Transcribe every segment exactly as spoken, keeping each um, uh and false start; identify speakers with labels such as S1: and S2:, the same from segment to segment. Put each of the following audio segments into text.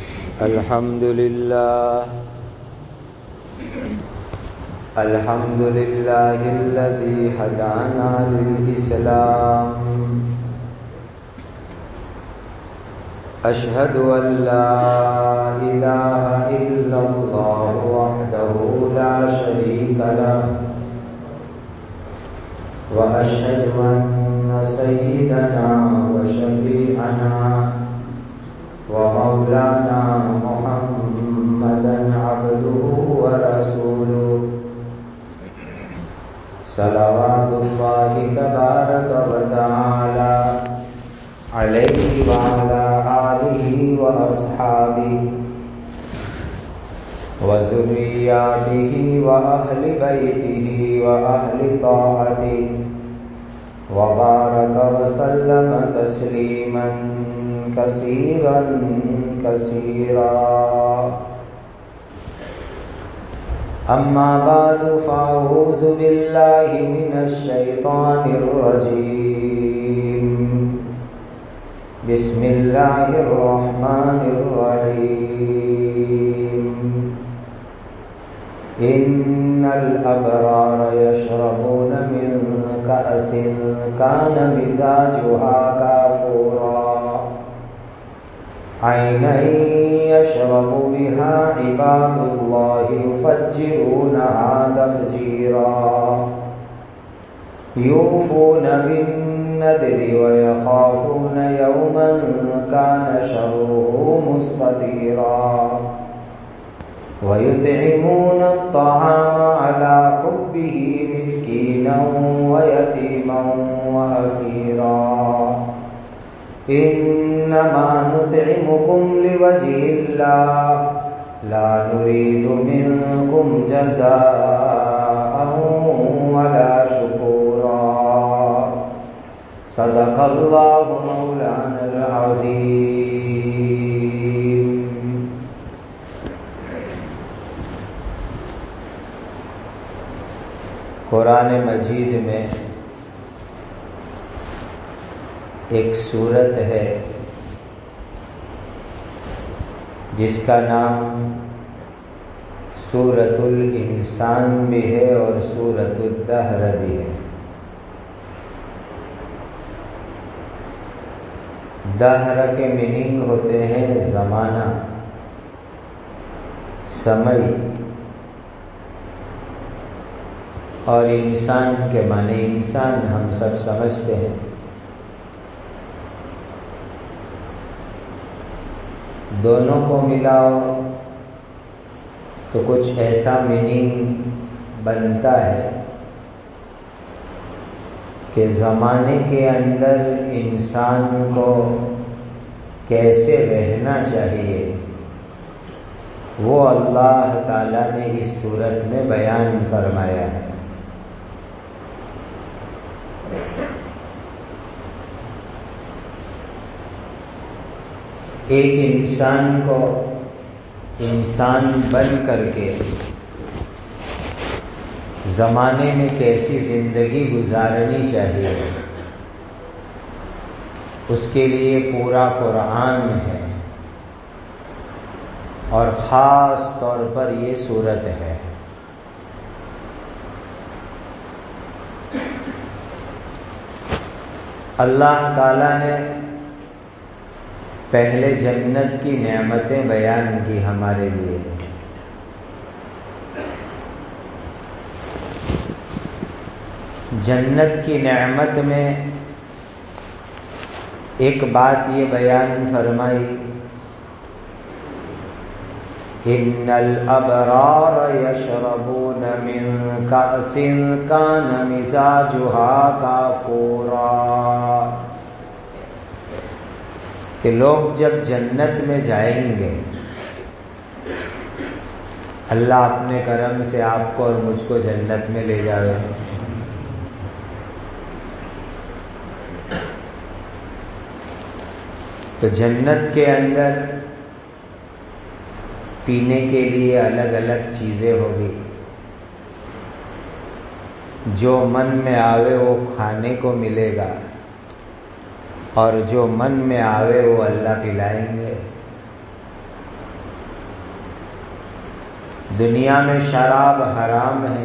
S1: الحمد لله الحمد لله الذي هدانا للإسلام أشهد أن لا إله إلا الله وحده لا شريك له وأشهد أن سيدنا وشفيعنا ومولانا محمدا عبده ورسوله صلوات الله تبارك وتعالى عليه وعلى آله وأصحابه وذرياته وأهل بيته وأهل طاعته وبارك وسلم تسليما كثيرا كثيرا. أما بعد فأعوذ بالله من الشيطان الرجيم. بسم الله الرحمن الرحيم. إن الأبرار يشربون من كأس كان مزاجها كافورا عينا يشرب بها عباد الله يفجرونها تفجيرا يوفون بالنذر ويخافون يوما كان شره مستطيرا ويطعمون الطعام على حبه مسكينا ويتيما وأسيرا إنما نطعمكم لوجه الله لا نريد منكم جزاء ولا شكورا. صدق الله مولانا العظيم. قرآن مجید میں ایک سورت ہے جس کا نام سورۃ الانسان بھی ہے اور سورۃ الدہر بھی ہے. دہر کے میننگ ہوتے ہیں زمانہ، سمے، اور انسان کے معنی انسان ہم سب سمجھتے ہیں. دونوں کو ملاؤ تو کچھ ایسا میننگ بنتا ہے کہ زمانے کے اندر انسان کو کیسے رہنا چاہیے وہ اللہ تعالیٰ نے اس صورت میں بیان فرمایا ہے. ایک انسان کو انسان بن کر کے زمانے میں کیسی زندگی گزارنی چاہیے اس کے لیے پورا قرآن ہے اور خاص طور پر یہ صورت ہے. اللہ تعالیٰ نے پہلے جنت کی نعمتیں بیان کی ہمارے لیے. جنت کی نعمت میں ایک بات یہ بیان فرمائی، ان الابرار یشربون من کأس کان مزاجها کافورا، کہ لوگ جب جنت میں جائیں گے، اللہ اپنے کرم سے آپ کو اور مجھ کو جنت میں لے جائے، تو جنت کے اندر پینے کے لیے الگ الگ چیزیں ہوگی. جو من میں آوے وہ کھانے کو ملے گا اور جو من میں آوے وہ اللہ پلائیں گے. دنیا میں شراب حرام ہے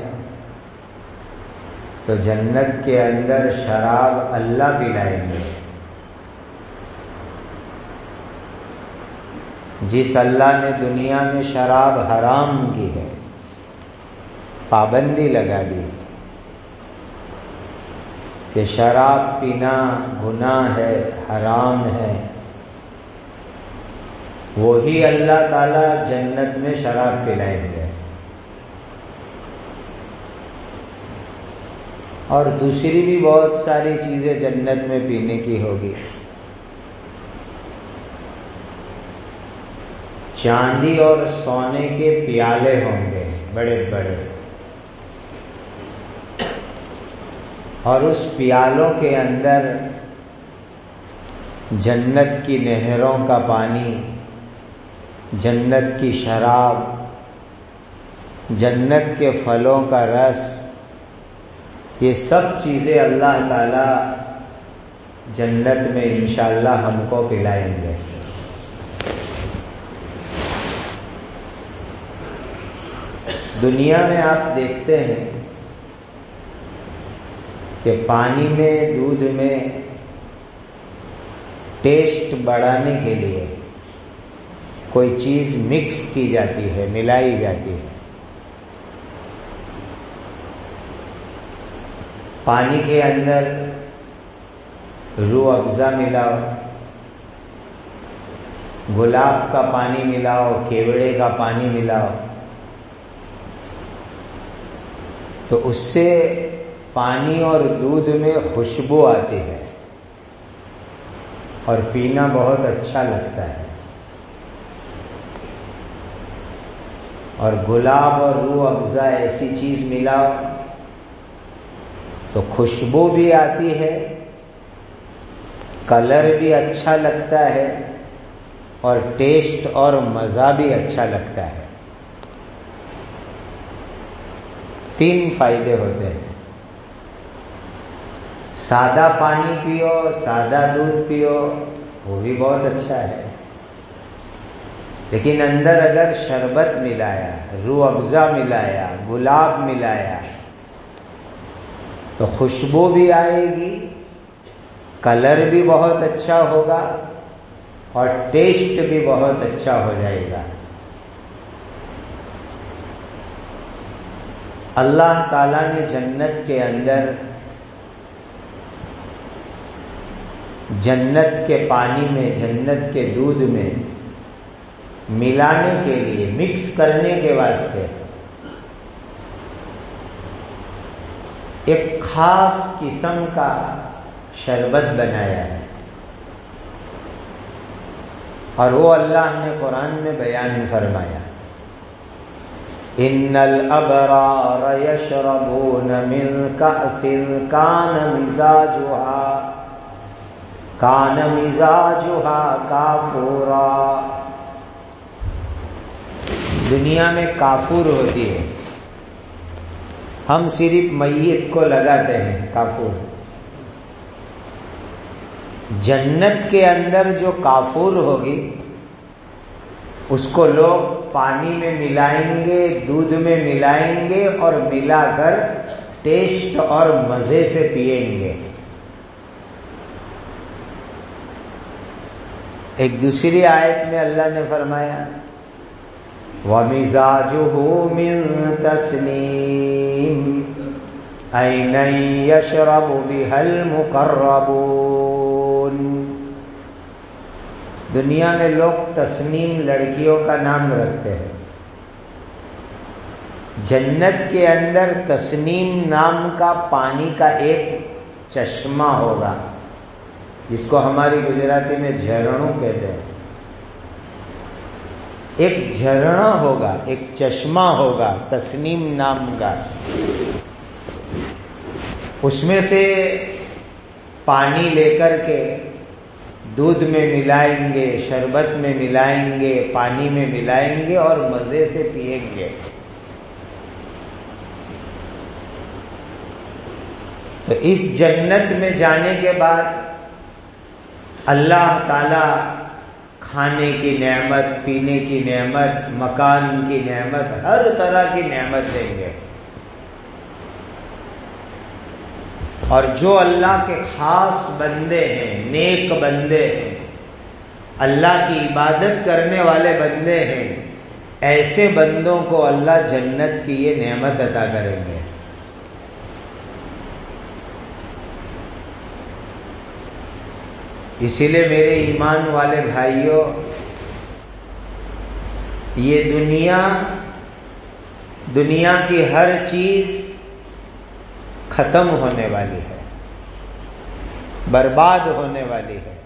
S1: تو جنت کے اندر شراب اللہ پلائیں گے. جس اللہ نے دنیا میں شراب حرام کی ہے، پابندی لگا دی کہ شراب پینا گناہ ہے، حرام ہے، وہی اللہ تعالی جنت میں شراب پلائیں گے. اور دوسری بھی بہت ساری چیزیں جنت میں پینے کی ہوگی. چاندی اور سونے کے پیالے ہوں گے بڑے بڑے، اور اس پیالوں کے اندر جنت کی نہروں کا پانی، جنت کی شراب، جنت کے پھلوں کا رس، یہ سب چیزیں اللہ تعالی جنت میں انشاءاللہ ہم کو پلائیں گے. دنیا میں آپ دیکھتے ہیں کہ پانی میں، دودھ میں ٹیسٹ بڑھانے کے لیے کوئی چیز مکس کی جاتی ہے، ملائی جاتی ہے. پانی کے اندر روح افزا ملاؤ، گلاب کا پانی ملاؤ، کیوڑے کا پانی ملاؤ، تو اس سے پانی اور دودھ میں خوشبو آتی ہے اور پینا بہت اچھا لگتا ہے. اور گلاب اور روح افزا ایسی چیز ملاؤ تو خوشبو بھی آتی ہے، کلر بھی اچھا لگتا ہے، اور ٹیسٹ اور مزہ بھی اچھا لگتا ہے. تین فائدے ہوتے ہیں. سادہ پانی پیو، سادہ دودھ پیو، وہ بھی بہت اچھا ہے، لیکن اندر اگر شربت ملایا، روح افزا ملایا، گلاب ملایا تو خوشبو بھی آئے گی، کلر بھی بہت اچھا ہوگا، اور ٹیسٹ بھی بہت اچھا ہو جائے گا. اللہ تعالیٰ نے جنت کے اندر جنت کے پانی میں، جنت کے دودھ میں ملانے کے لیے، مکس کرنے کے واسطے ایک خاص قسم کا شربت بنایا ہے، اور وہ اللہ نے قرآن میں بیان فرمایا. ان الابرار یشربون من کأس کان مزاجها کان مزاجها کافورا. دنیا میں کافور ہوتی ہے، ہم صرف میت کو لگاتے ہیں کافور. جنت کے اندر جو کافور ہوگی اس کو لوگ پانی میں ملائیں گے، دودھ میں ملائیں گے، اور ملا کر ٹیسٹ اور مزے سے پئیں گے. ایک دوسری آیت میں اللہ نے فرمایا وَمِزَاجُهُ مِن تَسْنِيمٍ عَيْنًا يَشْرَبُ بِهَا الْمُقَرَّبُونَ. دنیا میں لوگ تسنیم لڑکیوں کا نام رکھتے ہیں. جنت کے اندر تسنیم نام کا پانی کا ایک چشمہ ہوگا، جس کو ہماری گجراتی میں جھرنوں کہتے ہیں. ایک جھرنا ہوگا، ایک چشمہ ہوگا تسنیم نام کا، اس میں سے پانی لے کر کے دودھ میں ملائیں گے، شربت میں ملائیں گے، پانی میں ملائیں گے اور مزے سے پئیں گے. تو اس جنت میں جانے کے بعد اللہ تعالی کھانے کی نعمت، پینے کی نعمت، مکان کی نعمت، ہر طرح کی نعمت دیں گے۔ اور جو اللہ کے خاص بندے ہیں، نیک بندے ہیں، اللہ کی عبادت کرنے والے بندے ہیں، ایسے بندوں کو اللہ جنت کی یہ نعمت عطا کریں گے۔ اسی لیے میرے ایمان والے بھائیوں، یہ دنیا دنیا کی ہر چیز ختم ہونے والی ہے، برباد ہونے والی ہے۔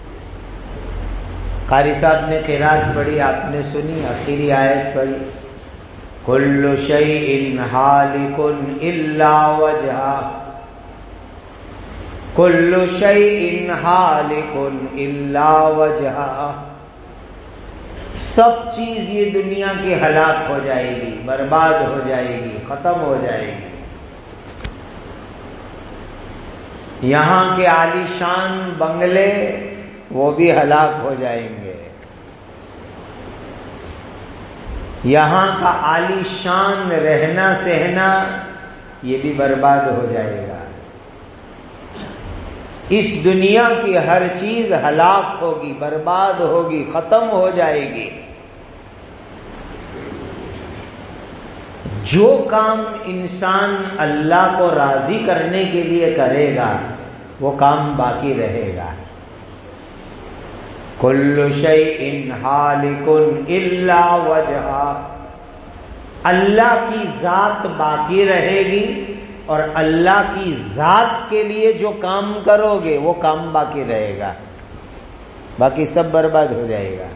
S1: قاری صاحب نے قرات پڑھی، آپ نے سنی، آخری آیت پڑھی، کل شیء ہالک الا وجہہ، کل شیء ہالک الا وجہہ، سب چیز یہ دنیا کی ہلاک ہو جائے گی، برباد ہو جائے گی، ختم ہو جائے گی۔ یہاں کے عالی شان بنگلے وہ بھی ہلاک ہو جائیں گے، یہاں کا عالی شان رہنا سہنا یہ بھی برباد ہو جائے گا۔ اس دنیا کی ہر چیز ہلاک ہوگی، برباد ہوگی، ختم ہو جائے گی۔ جو کام انسان اللہ کو راضی کرنے کے لیے کرے گا وہ کام باقی رہے گا۔ کل شیء ہالک الا وجہہ، اللہ کی ذات باقی رہے گی، اور اللہ کی ذات کے لیے جو کام کرو گے وہ کام باقی رہے گا، باقی سب برباد ہو جائے گا۔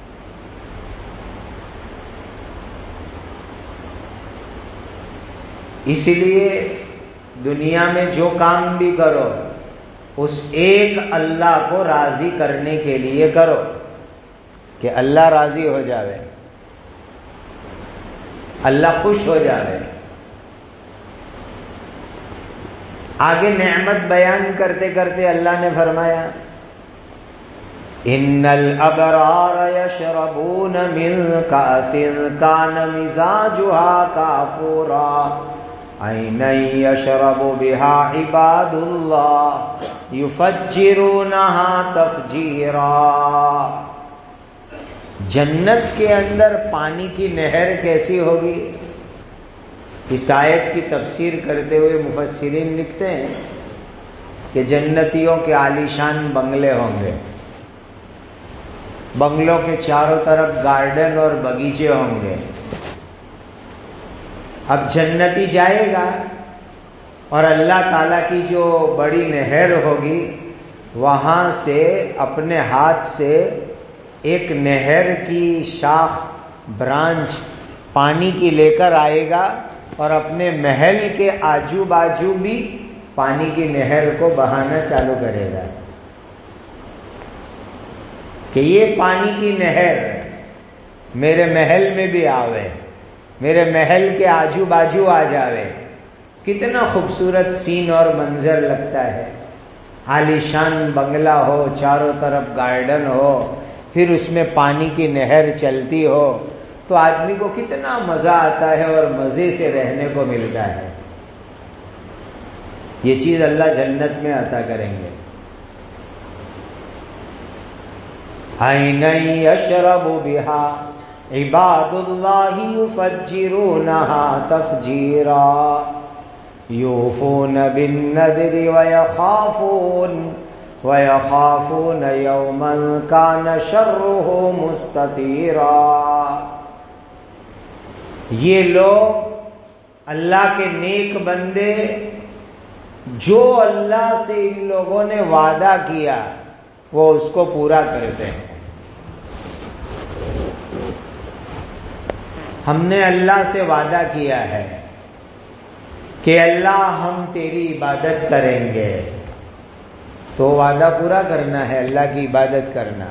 S1: اس لیے دنیا میں جو کام بھی کرو اس ایک اللہ کو راضی کرنے کے لیے کرو کہ اللہ راضی ہو جاوے، اللہ خوش ہو جاوے۔ آگے نعمت بیان کرتے کرتے اللہ نے فرمایا ان الابرار یشربون من کاس کان مزاجها کافورا عینا یشرب بها عباد اللہ یفجرونها تفجیرا۔ جنت کے اندر پانی کی نہر کیسی ہوگی؟ اس آیت کی تفسیر کرتے ہوئے مفسرین لکھتے ہیں کہ جنتیوں کے عالیشان بنگلے ہوں گے، بنگلوں کے چاروں طرف گارڈن اور باغیچے ہوں گے۔ اب جنتی جائے گا اور اللہ تعالیٰ کی جو بڑی نہر ہوگی وہاں سے اپنے ہاتھ سے ایک نہر کی شاخ برانچ پانی کی لے کر آئے گا اور اپنے محل کے آجو باجو بھی پانی کی نہر کو بہانا چالو کرے گا کہ یہ پانی کی نہر میرے محل میں بھی آوے، میرے محل کے آجو باجو آ جاوے۔ کتنا خوبصورت سین اور منظر لگتا ہے، عالیشان بنگلہ ہو، چاروں طرف گارڈن ہو، پھر اس میں پانی کی نہر چلتی ہو تو آدمی کو کتنا مزہ آتا ہے اور مزے سے رہنے کو ملتا ہے۔ یہ چیز اللہ جنت میں عطا کریں گے۔ عینا یشرب بها عباد اللہ یفجرونها تفجیرا یوفون بالنذر ویخافون وَيَخَافُونَ يَوْمًا كَانَ شَرُّهُ مُسْتَطِيرًا۔ یہ لوگ اللہ کے نیک بندے جو اللہ سے ان لوگوں نے وعدہ کیا وہ اس کو پورا کرتے ہیں۔ ہم نے اللہ سے وعدہ کیا ہے کہ اللہ ہم تیری عبادت کریں گے، تو وعدہ پورا کرنا ہے، اللہ کی عبادت کرنا۔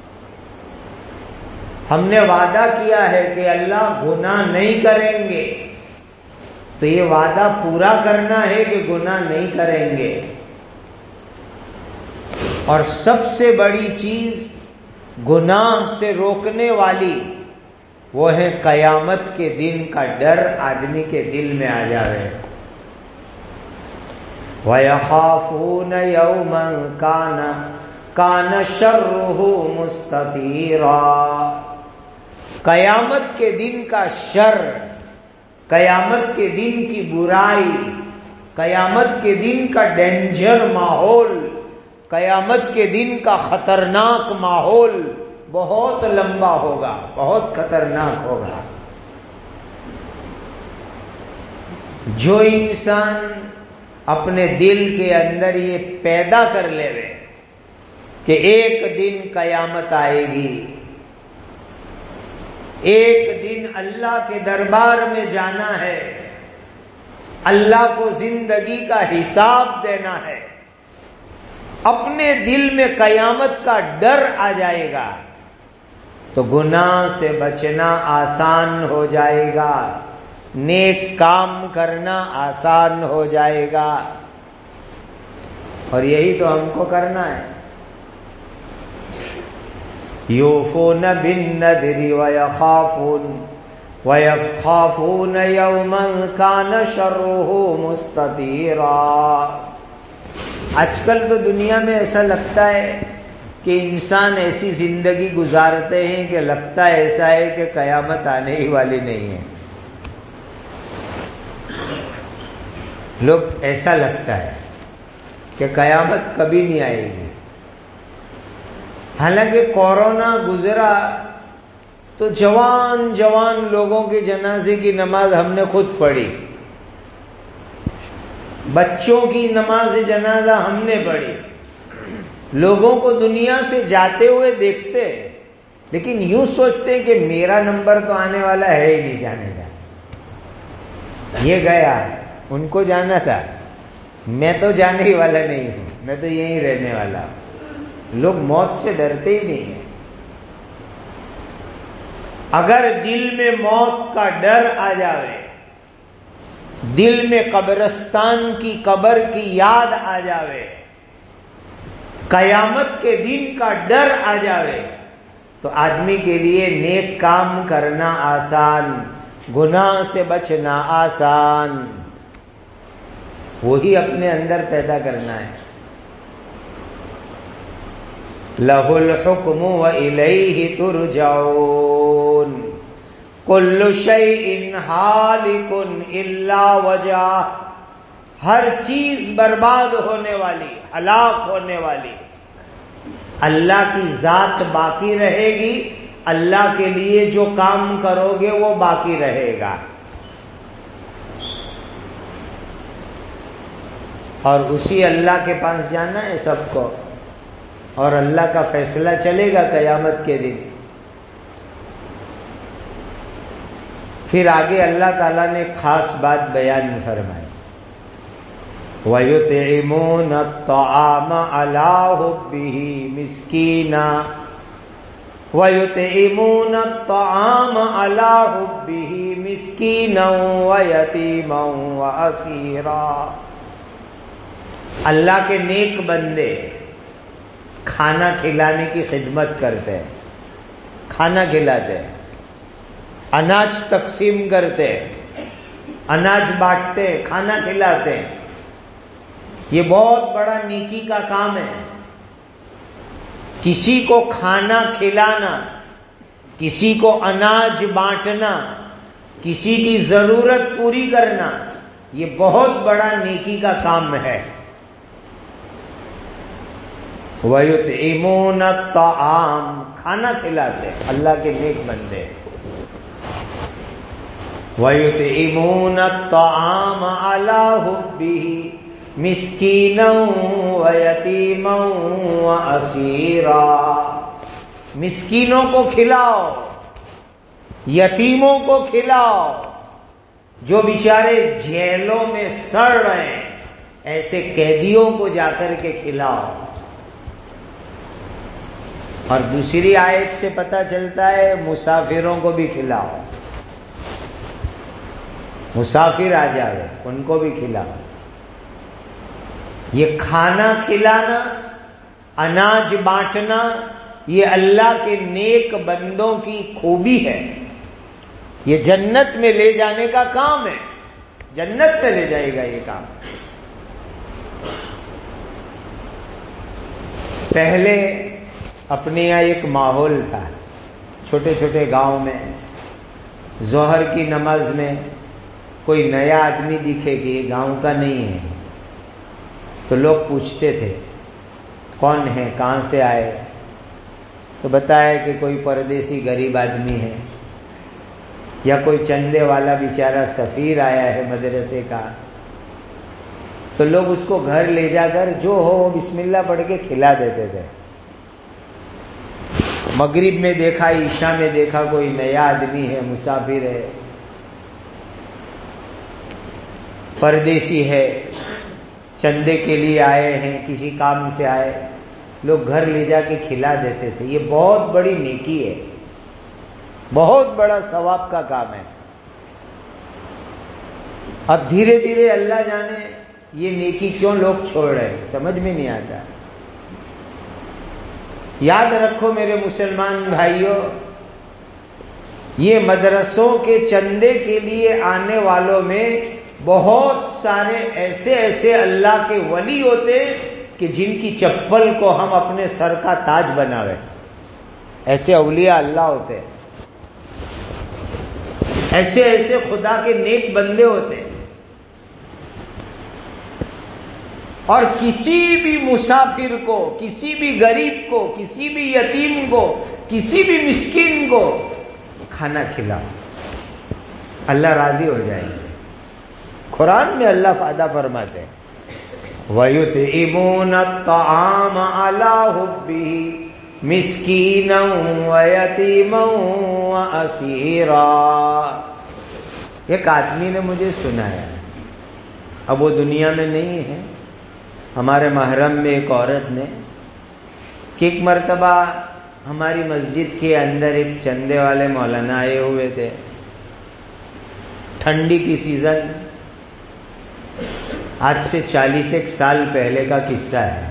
S1: ہم نے وعدہ کیا ہے کہ اللہ گناہ نہیں کریں گے، تو یہ وعدہ پورا کرنا ہے کہ گناہ نہیں کریں گے۔ اور سب سے بڑی چیز گناہ سے روکنے والی وہ ہے قیامت کے دن کا ڈر آدمی کے دل میں آ جاوے. وَيَخَافُونَ يَوْمًا كَانَ كَانَ شَرُّهُ مُسْتَطِيرًا. قیامت کے دن کا شر، قیامت کے دن کی برائی، قیامت کے دن کا ڈینجر ماحول، قیامت کے دن کا خطرناک ماحول بہت لمبا ہوگا، بہت خطرناک ہوگا. جو انسان اپنے دل کے اندر یہ پیدا کر لے وے کہ ایک دن قیامت آئے گی، ایک دن اللہ کے دربار میں جانا ہے، اللہ کو زندگی کا حساب دینا ہے، اپنے دل میں قیامت کا ڈر آ جائے گا تو گناہ سے بچنا آسان ہو جائے گا، نیک کام کرنا آسان ہو جائے گا. اور یہی تو ہم کو کرنا ہے. یوفون بالنذر ویخافون ویخافون یوما کان شرہ مستطیرا. آج کل تو دنیا میں ایسا لگتا ہے کہ انسان ایسی زندگی گزارتے ہیں کہ لگتا ہے ایسا ہے کہ قیامت آنے ہی والی نہیں ہے. لوگ ایسا لگتا ہے کہ قیامت کبھی نہیں آئے گی. حالانکہ کورونا گزرا تو جوان جوان لوگوں کے جنازے کی نماز ہم نے خود پڑھی، بچوں کی نماز جنازہ ہم نے پڑھی. لوگوں کو دنیا سے جاتے ہوئے دیکھتے لیکن یوں سوچتے کہ میرا نمبر تو آنے والا ہے ہی نہیں جانے کا. یہ گیا، ان کو جانا تھا، میں تو جانے ہی والا نہیں ہوں، میں تو یہیں رہنے والا ہوں. لوگ موت سے ڈرتے ہی نہیں ہیں. اگر دل میں موت کا ڈر آ جاوے، دل میں قبرستان کی قبر کی یاد آ جاوے، قیامت کے دن کا ڈر آ جاوے تو آدمی کے لیے نیک کام کرنا آسان، گناہ سے بچنا آسان. وہی اپنے اندر پیدا کرنا ہے. لہ الحکم وإلیہ ترجعون کل شیء ہالک الا وجہہ. ہر چیز برباد ہونے والی، ہلاک ہونے والی، اللہ کی ذات باقی رہے گی. اللہ کے لیے جو کام کرو گے وہ باقی رہے گا. اور اسی اللہ کے پاس جانا ہے سب کو، اور اللہ کا فیصلہ چلے گا قیامت کے دن. پھر آگے اللہ تعالیٰ نے خاص بات بیان فرمائی، وَيُطْعِمُونَ الطَّعَامَ عَلَىٰ حُبِّهِ مِسْكِينًا وَيُطْعِمُونَ الطَّعَامَ عَلَىٰ حُبِّهِ مِسْكِينًا وَيَتِيمًا وَأَسِيرًا. اللہ کے نیک بندے کھانا کھلانے کی خدمت کرتے ہیں، کھانا کھلاتے ہیں، اناج تقسیم کرتے ہیں، اناج بانٹتے ہیں، کھانا کھلاتے ہیں. یہ بہت بڑا نیکی کا کام ہے. کسی کو کھانا کھلانا، کسی کو اناج بانٹنا، کسی کی ضرورت پوری کرنا، یہ بہت بڑا نیکی کا کام ہے. وَيُطْعِمُونَ الطَّعَامَ، کھانا کھلاتے اللہ کے نیک بندے. وَيُطْعِمُونَ الطَّعَامَ عَلَىٰ حُبِّهِ مِسْكِينًا وَيَتِيمًا وَأَسِيرًا. مسکینوں کو کھلاؤ، یتیموں کو کھلاؤ، جو بیچارے جیلوں میں سڑ رہے ہیں ایسے قیدیوں کو جا کر کے کھلاؤ. اور دوسری آیت سے پتہ چلتا ہے مسافروں کو بھی کھلاؤ. مسافر آ جائے ان کو بھی کھلاؤ. یہ کھانا کھلانا، اناج بانٹنا، یہ اللہ کے نیک بندوں کی خوبی ہے. یہ جنت میں لے جانے کا کام ہے، جنت میں لے جائے گا یہ کام. پہلے اپنے یہاں ایک ماحول تھا، چھوٹے چھوٹے گاؤں میں ظہر کی نماز میں کوئی نیا آدمی دکھے کہ یہ گاؤں کا نہیں ہے تو لوگ پوچھتے تھے کون ہے، کہاں سے آئے، تو بتایا کہ کوئی پردیسی غریب آدمی ہے یا کوئی چندے والا بیچارہ سفیر آیا ہے مدرسے کا، تو لوگ اس کو گھر لے جا کر جو ہو وہ بسم اللہ پڑھ کے کھلا دیتے تھے. مغرب میں دیکھا، عشاء میں دیکھا کوئی نیا آدمی ہے، مسافر ہے، پردیسی ہے، چندے کے لیے آئے ہیں، کسی کام سے آئے، لوگ گھر لے جا کے کھلا دیتے تھے. یہ بہت بڑی نیکی ہے، بہت بڑا ثواب کا کام ہے. اب دھیرے دھیرے اللہ جانے یہ نیکی کیوں لوگ چھوڑ رہے ہیں، سمجھ میں نہیں آتا. یاد رکھو میرے مسلمان بھائیوں، یہ مدرسوں کے چندے کے لیے آنے والوں میں بہت سارے ایسے ایسے اللہ کے ولی ہوتے کہ جن کی چپل کو ہم اپنے سر کا تاج بناوے. ایسے اولیاء اللہ ہوتے، ایسے ایسے خدا کے نیک بندے ہوتے. اور کسی بھی مسافر کو، کسی بھی غریب کو، کسی بھی یتیم کو، کسی بھی مسکین کو کھانا کھلاؤ، اللہ راضی ہو جائے گا. قرآن میں اللہ وعدہ فرماتے ہیں وَيُطْعِمُونَ الطَّعَامَ عَلَىٰ حُبِّهِ مِسْكِينًا وَيَتِيمًا وَأَسِيرًا. ایک آدمی نے مجھے سنایا، اب وہ دنیا میں نہیں ہے، ہمارے محرم میں ایک عورت نے کہ ایک مرتبہ ہماری مسجد کے اندر ایک چندے والے مولانا آئے ہوئے تھے، ٹھنڈی کی سیزن، آج سے چالیس ایک سال پہلے کا قصہ ہے.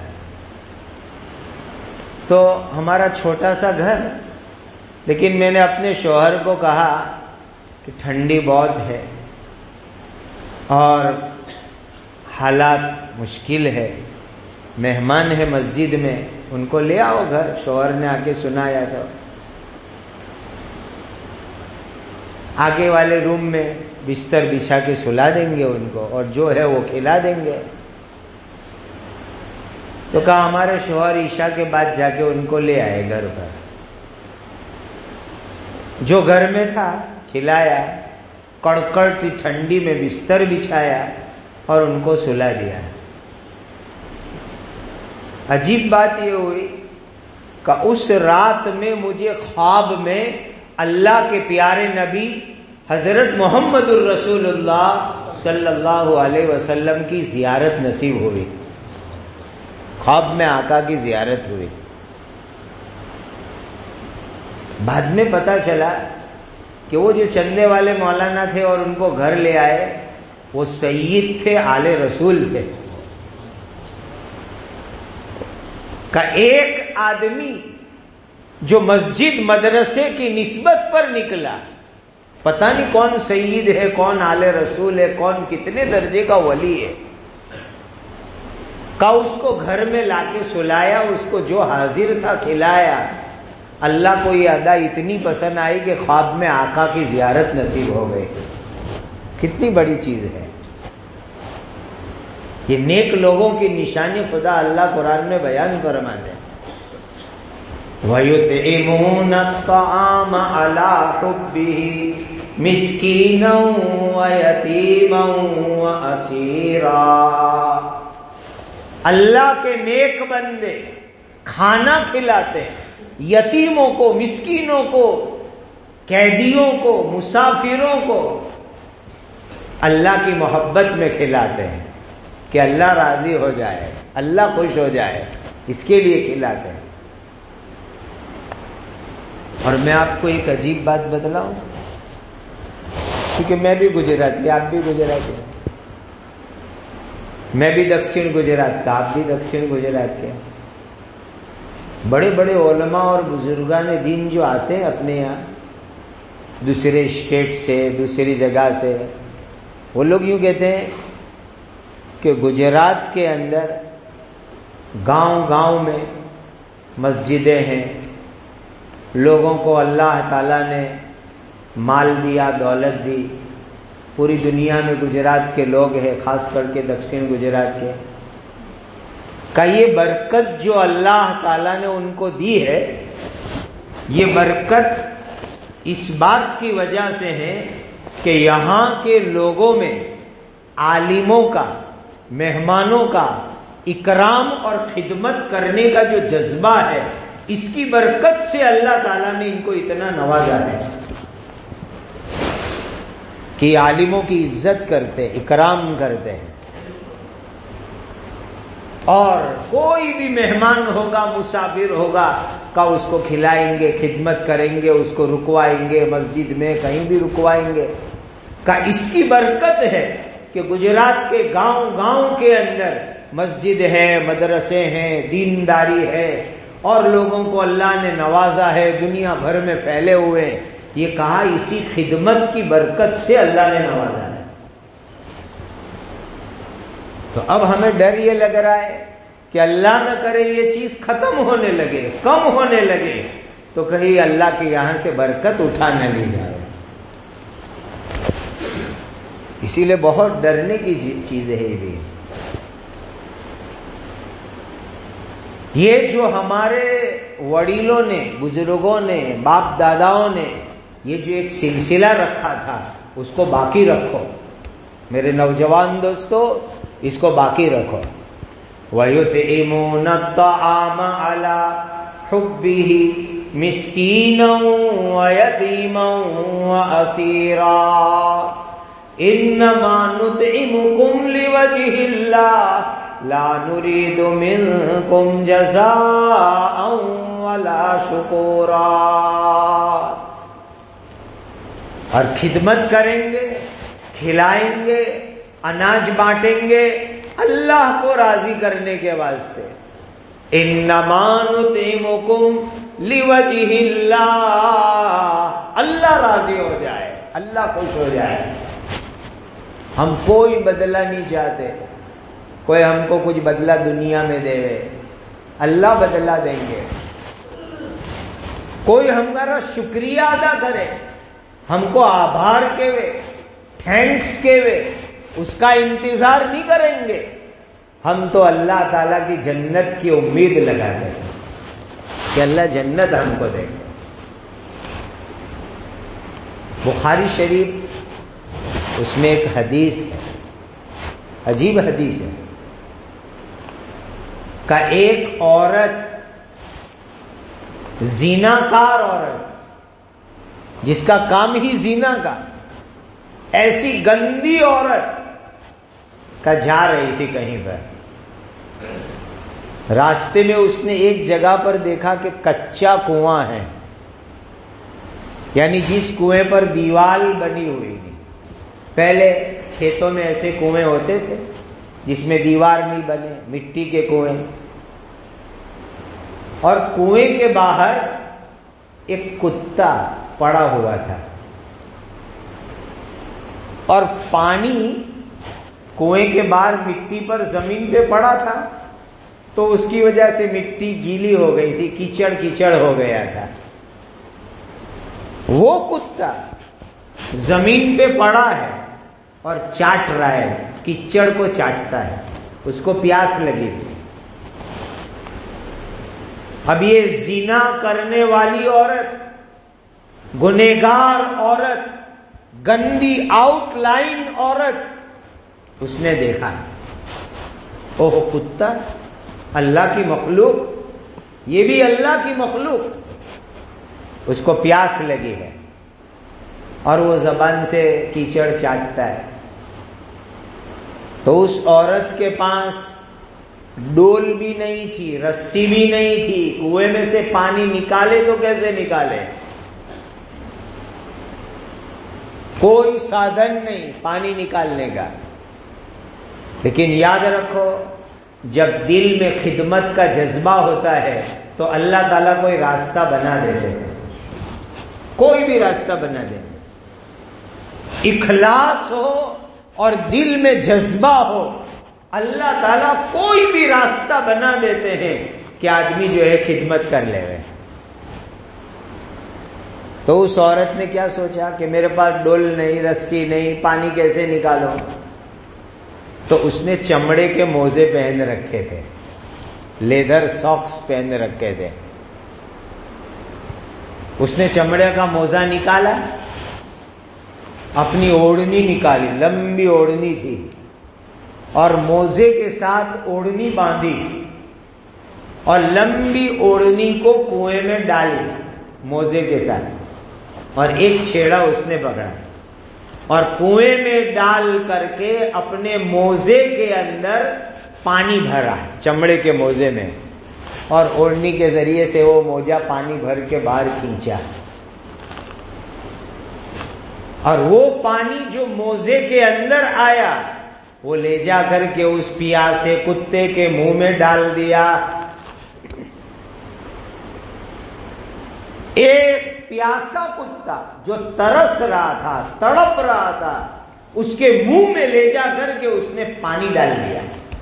S1: تو ہمارا چھوٹا سا گھر، لیکن میں نے اپنے شوہر کو کہا کہ ٹھنڈی بہت ہے اور حالات مشکل ہے، مہمان ہے مسجد میں، ان کو لے آؤ گھر. شوہر نے آ کے سنایا تھا. آگے والے روم میں بستر بچھا کے سلا دیں گے ان کو اور جو ہے وہ کھلا دیں گے. تو کہا ہمارے شوہر عشاء کے بعد جا کے ان کو لے آئے گھر پر. جو گھر میں تھا کھلایا، کڑکڑتی ٹھنڈی میں بستر بچھایا اور ان کو سلا دیا. عجیب بات یہ ہوئی کہ اس رات میں مجھے خواب میں اللہ کے پیارے نبی حضرت محمد الرسول اللہ صلی اللہ علیہ وسلم کی زیارت نصیب ہوئی. خواب میں آقا کی زیارت ہوئی. بعد میں پتا چلا کہ وہ جو چندے والے مولانا تھے اور ان کو گھر لے آئے، وہ سید تھے، آل رسول تھے. کا ایک آدمی جو مسجد مدرسے کی نسبت پر نکلا، پتہ نہیں کون سید ہے، کون آل رسول ہے، کون کتنے درجے کا ولی ہے، کا اس کو گھر میں لا کے سلایا، اس کو جو حاضر تھا کھلایا. اللہ کو یہ ادا اتنی پسند آئی کہ خواب میں آقا کی زیارت نصیب ہو گئی. کتنی بڑی چیز ہے یہ. نیک لوگوں کی نشانی خدا اللہ قرآن میں بیان فرماتے ہیں. وَيُطْعِمُونَ الطَّعَامَ عَلَىٰ حُبِّهِ مِسْكِينًا وَيَتِيمًا وَأَسِيرًا. اللہ کے نیک بندے کھانا کھلاتے ہیں یتیموں کو، مسکینوں کو، قیدیوں کو، مسافروں کو. اللہ کی محبت میں کھلاتے ہیں کہ اللہ راضی ہو جائے، اللہ خوش ہو جائے، اس کے لیے کھلاتے ہیں. اور میں آپ کو ایک عجیب بات بتلاؤں، کیونکہ میں بھی گجراتی، آپ بھی گجراتی ہیں، میں بھی دکشن گجرات کا، آپ بھی دکشن گجرات کے. بڑے بڑے علماء اور بزرگان دین جو آتے ہیں اپنے یہاں دوسرے اسٹیٹ سے دوسری جگہ سے، وہ لوگ یوں کہتے ہیں کہ گجرات کے اندر گاؤں گاؤں میں مسجدیں ہیں، لوگوں کو اللہ تعالیٰ نے مال دیا، دولت دی، پوری دنیا میں گجرات کے لوگ ہیں، خاص کر کے دکشن گجرات کے، کہ یہ برکت جو اللہ تعالیٰ نے ان کو دی ہے، یہ برکت اس بات کی وجہ سے ہے کہ یہاں کے لوگوں میں عالموں کا، مہمانوں کا اکرام اور خدمت کرنے کا جو جذبہ ہے، اس کی برکت سے اللہ تعالیٰ نے ان کو اتنا نوازا ہے کہ عالموں کی عزت کرتے، اکرام کرتے ہیں، اور کوئی بھی مہمان ہوگا، مسافر ہوگا کا اس کو کھلائیں گے، خدمت کریں گے، اس کو رکوائیں گے، مسجد میں کہیں بھی رکوائیں گے، کا اس کی برکت ہے کہ گجرات کے گاؤں گاؤں کے اندر مسجد ہے، مدرسے ہیں، دینداری ہے، اور لوگوں کو اللہ نے نوازا ہے، دنیا بھر میں پھیلے ہوئے، یہ کہا اسی خدمت کی برکت سے اللہ نے نوازا ہے۔ تو اب ہمیں ڈر یہ لگ رہا ہے کہ اللہ نہ کرے یہ چیز ختم ہونے لگے، کم ہونے لگے، تو کہیں اللہ کے یہاں سے برکت اٹھا نہ لی جائے۔ اسی لیے بہت ڈرنے کی چیز ہے یہ بھی۔ یہ جو ہمارے وڈیلوں نے، بزرگوں نے، باپ داداؤں نے یہ جو ایک سلسلہ رکھا تھا، اس کو باقی رکھو میرے نوجوان دوستو، اس کو باقی رکھو۔ وَيُطْعِمُونَ الطَّعَامَ عَلَى حُبِّهِ مِسْكِينًا وَيَتِيمًا وَأَسِيرًا إِنَّمَا نُطْعِمُكُمْ لِوَجْهِ اللَّهِ لَا نُرِيدُ مِنكُمْ جَزَاءً وَلَا شُكُورًا۔ اور خدمت کریں گے، کھلائیں گے، اناج بانٹیں گے اللہ کو راضی کرنے کے واسطے۔ انما نطعمکم لوجہ اللہ، اللہ راضی ہو جائے، اللہ خوش ہو جائے۔ ہم کوئی بدلہ نہیں چاہتے، کوئی ہم کو کچھ بدلہ دنیا میں دے، اللہ بدلہ دیں گے۔ کوئی ہمارا شکریہ ادا کرے، ہم کو آبھار کے وے، تھینکس کے وے، اس کا انتظار نہیں کریں گے، ہم تو اللہ تعالیٰ کی جنت کی امید لگاتے ہیں کہ اللہ جنت ہم کو دے گا۔ بخاری شریف اس میں ایک حدیث ہے، عجیب حدیث ہے، کہ ایک عورت، زیناکار عورت جس کا کام ہی زینا کا، ایسی گندی عورت کا جا رہی تھی کہیں پر، راستے میں اس نے ایک جگہ پر دیکھا کہ کچا کنواں ہے، یعنی جس کنویں پر دیوار بنی ہوئی تھی۔ پہلے کھیتوں میں ایسے کنویں ہوتے تھے جس میں دیوار نہیں بنے، مٹی کے کنویں، اور کنویں کے باہر ایک کتا پڑا ہوا تھا، اور پانی کنویں کے باہر مٹی پر زمین پہ پڑا تھا، تو اس کی وجہ سے مٹی گیلی ہو گئی تھی، کیچڑ کیچڑ ہو گیا تھا۔ وہ کتا زمین پہ پڑا ہے اور چاٹ رہا ہے، کیچڑ کو چاٹتا ہے، اس کو پیاس لگی تھی۔ اب یہ زنا کرنے والی عورت، گنہگار عورت، گندی آؤٹ لائن عورت، اس نے دیکھا، اوہ کتا، اللہ کی مخلوق، یہ بھی اللہ کی مخلوق، اس کو پیاس لگی ہے اور وہ زبان سے کیچڑ چاٹتا ہے۔ تو اس عورت کے پاس ڈول بھی نہیں تھی، رسی بھی نہیں تھی، کنویں میں سے پانی نکالے تو کیسے نکالے، کوئی سادھن نہیں پانی نکالنے کا۔ لیکن یاد رکھو، جب دل میں خدمت کا جذبہ ہوتا ہے تو اللہ تعالیٰ کوئی راستہ بنا دیتے ہیں، کوئی بھی راستہ بنا دیتے، اخلاص ہو اور دل میں جذبہ ہو، اللہ تعالیٰ کوئی بھی راستہ بنا دیتے ہیں کہ آدمی جو ہے خدمت کر لے گئے۔ تو اس عورت نے کیا سوچا کہ میرے پاس ڈول نہیں، رسی نہیں، پانی کیسے نکالوں؟ تو اس نے چمڑے کے موزے پہن رکھے تھے، لیدر ساکس پہن رکھے تھے۔ اس نے چمڑے کا موزہ نکالا، اپنی اوڑھنی نکالی، لمبی اوڑھنی تھی، اور موزے کے ساتھ اوڑھنی باندھی اور لمبی اوڑھنی کو کنویں میں ڈالی موزے کے ساتھ، اور ایک چھیڑا اس نے پکڑا اور کنویں میں ڈال کر کے اپنے موزے کے اندر پانی بھرا، چمڑے کے موزے میں، اور اوڑھنی کے ذریعے سے وہ موزہ پانی بھر کے باہر کھینچا، اور وہ پانی جو موزے کے اندر آیا وہ لے جا کر کے اس پیاسے کتے کے منہ میں ڈال دیا۔ ایک پیاسا کتا جو ترس رہا تھا، تڑپ رہا تھا، اس کے منہ میں لے جا کر کے اس نے پانی ڈال دیا۔